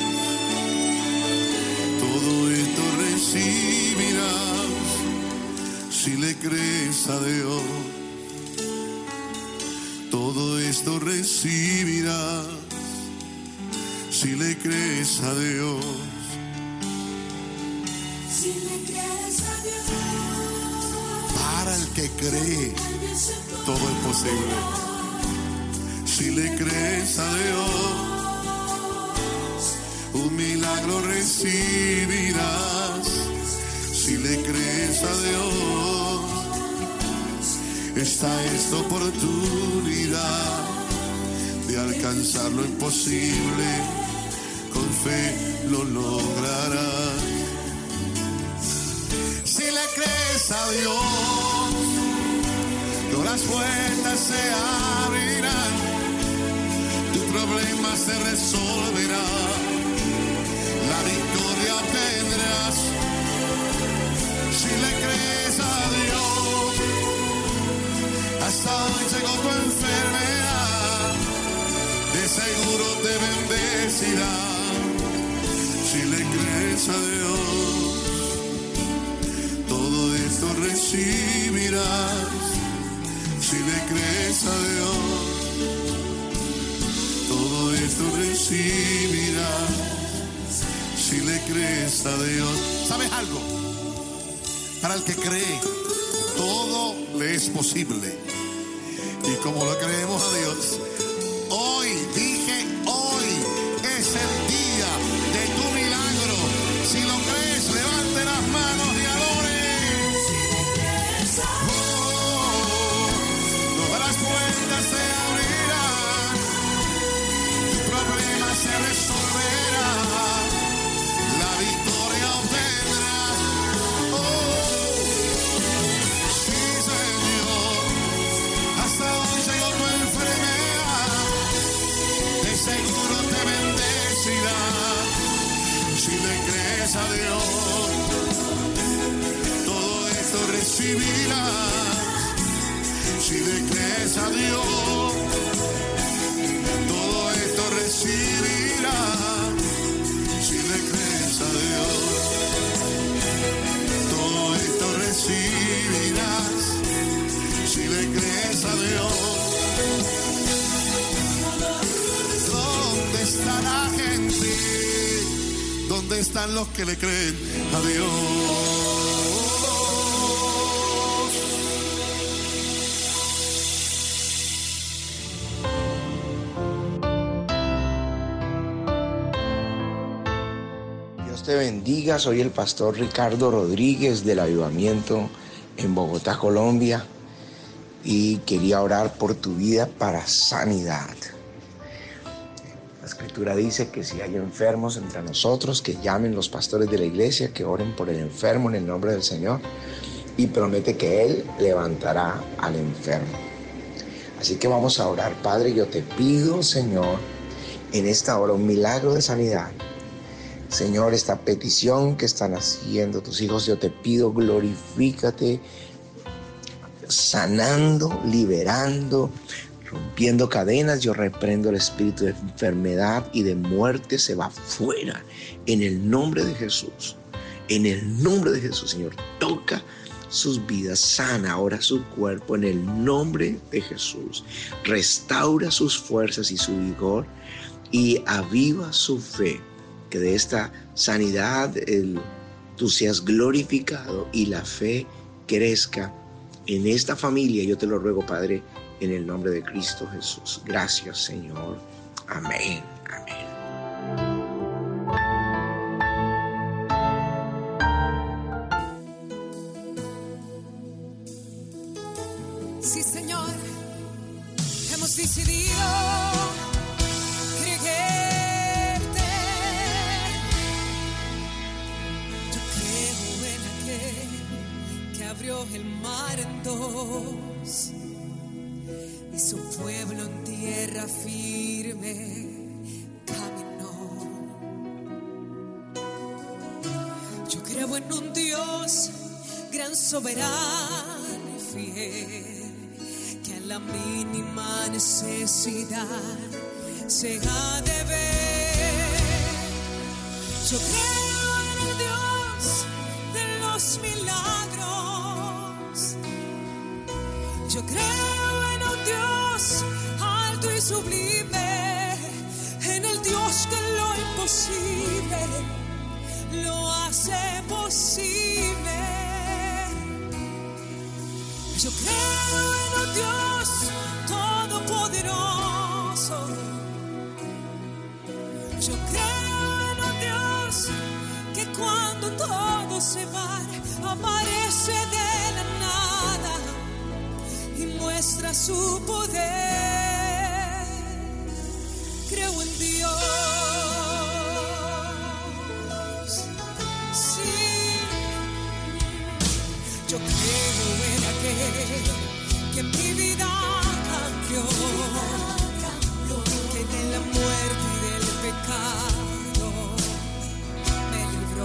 todo esto recibirás. Si le crees a Dios, todo esto recibirás. Si le crees a Dios, si le crees a Dios, para el que cree, todo es posible. Si le crees a Dios, un milagro recibirás. Si le crees a Dios, está esta oportunidad de alcanzar lo imposible. Con fe lo lograrás. Si le crees a Dios, todas las puertas se abrirán, tu problema se resolverá, la victoria tendrás. Si le crees a Dios, hasta hoy llegó tu enfermedad, de seguro te bendecirá. Si le crees a Dios, todo esto recibirás. Si le crees a Dios, todo esto recibirás. Si le crees a Dios, ¿sabes algo? Para el que cree, todo le es posible. Y como lo creemos a Dios, hoy, dije hoy, es el día de tu milagro. Si lo crees, levante las manos y adore. Oh, todas las de seguro te bendecirá. Si le crees a Dios, todo esto recibirás. Si le crees a Dios, todo esto recibirás. Si le crees a Dios, todo esto recibirás. Si le crees a Dios, ¿dónde está la gente? ¿Dónde están los que le creen a Dios? Dios te bendiga, soy el pastor Ricardo Rodríguez del Avivamiento en Bogotá, Colombia, y quería orar por tu vida para sanidad. La Escritura dice que si hay enfermos entre nosotros, que llamen los pastores de la iglesia, que oren por el enfermo en el nombre del Señor, y promete que Él levantará al enfermo. Así que vamos a orar. Padre, yo te pido, Señor, en esta hora un milagro de sanidad. Señor, esta petición que están haciendo tus hijos, yo te pido, glorifícate, sanando, liberando, rompiendo cadenas. Yo reprendo el espíritu de enfermedad y de muerte, se va fuera en el nombre de Jesús. En el nombre de Jesús, Señor, toca sus vidas, sana ahora su cuerpo en el nombre de Jesús. Restaura sus fuerzas y su vigor y aviva su fe. Que de esta sanidad el, tú seas glorificado y la fe crezca en esta familia. Yo te lo ruego, Padre, en el nombre de Cristo Jesús. Gracias, Señor. Amén. Amén. Sí, Señor, hemos decidido creerte. Yo creo en aquel que abrió el mar en dos y su pueblo en tierra firme caminó. Yo creo en un Dios gran, soberano y fiel, que a la mínima necesidad se ha de ver. Yo creo en el Dios de los milagros. Yo creo en un Dios alto y sublime, en el Dios que lo imposible lo hace posible. Yo creo en un Dios todopoderoso. Yo creo en un Dios que cuando todo se va aparece de la nada y muestra su poder. Creo en Dios. Sí. Yo creo en aquel que mi vida cambió, que de la muerte y del pecado me libró.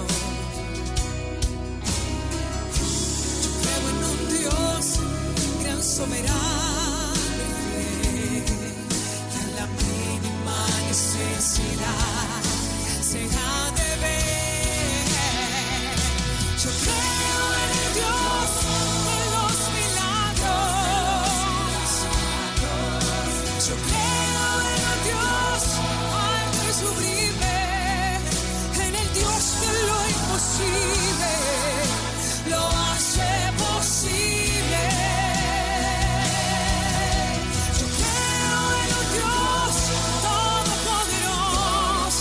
Yo creo en un Dios gran, soberano y fiel, que a la mínima necesidad se ha de ver. Yo creo en el Dios de los milagros. Yo creo en el Dios alto y sublime, en el Dios que lo imposible lo hace posible. Yo creo en un Dios todopoderoso.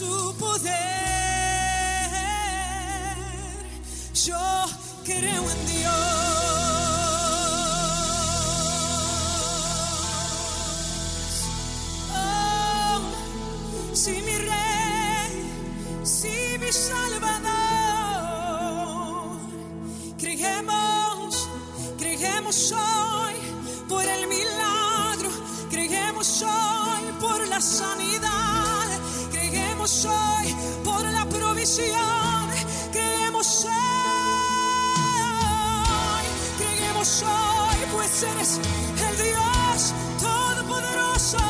su poder. Yo creo en Dios. Oh, sí, mi Rey, sí, mi Salvador. Creemos, creemos hoy por el milagro. Creemos hoy por la sanidad. Creemos hoy por la provisión. Creemos hoy. Creemos hoy, pues eres el Dios Todopoderoso.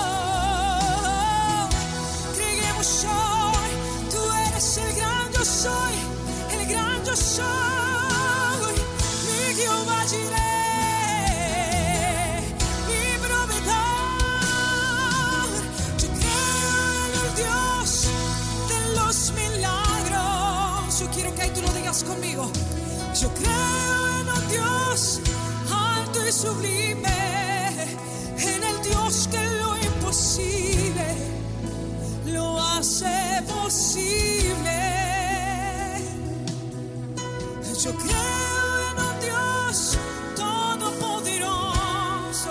Creemos hoy, tú eres el gran yo soy, el gran yo soy. Mi Jehová Jireh, mi proveedor. Yo creo en el Dios de los milagros. Yo quiero que tú lo digas conmigo. Yo creo en el Dios alto y sublime, en el Dios que lo imposible lo hace posible. Yo creo en un Dios todopoderoso.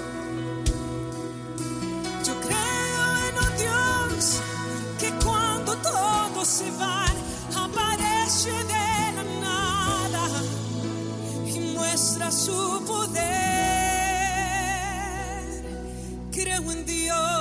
Yo creo en un Dios que cuando todos se van aparece de la nada y muestra su poder. Creo en Dios.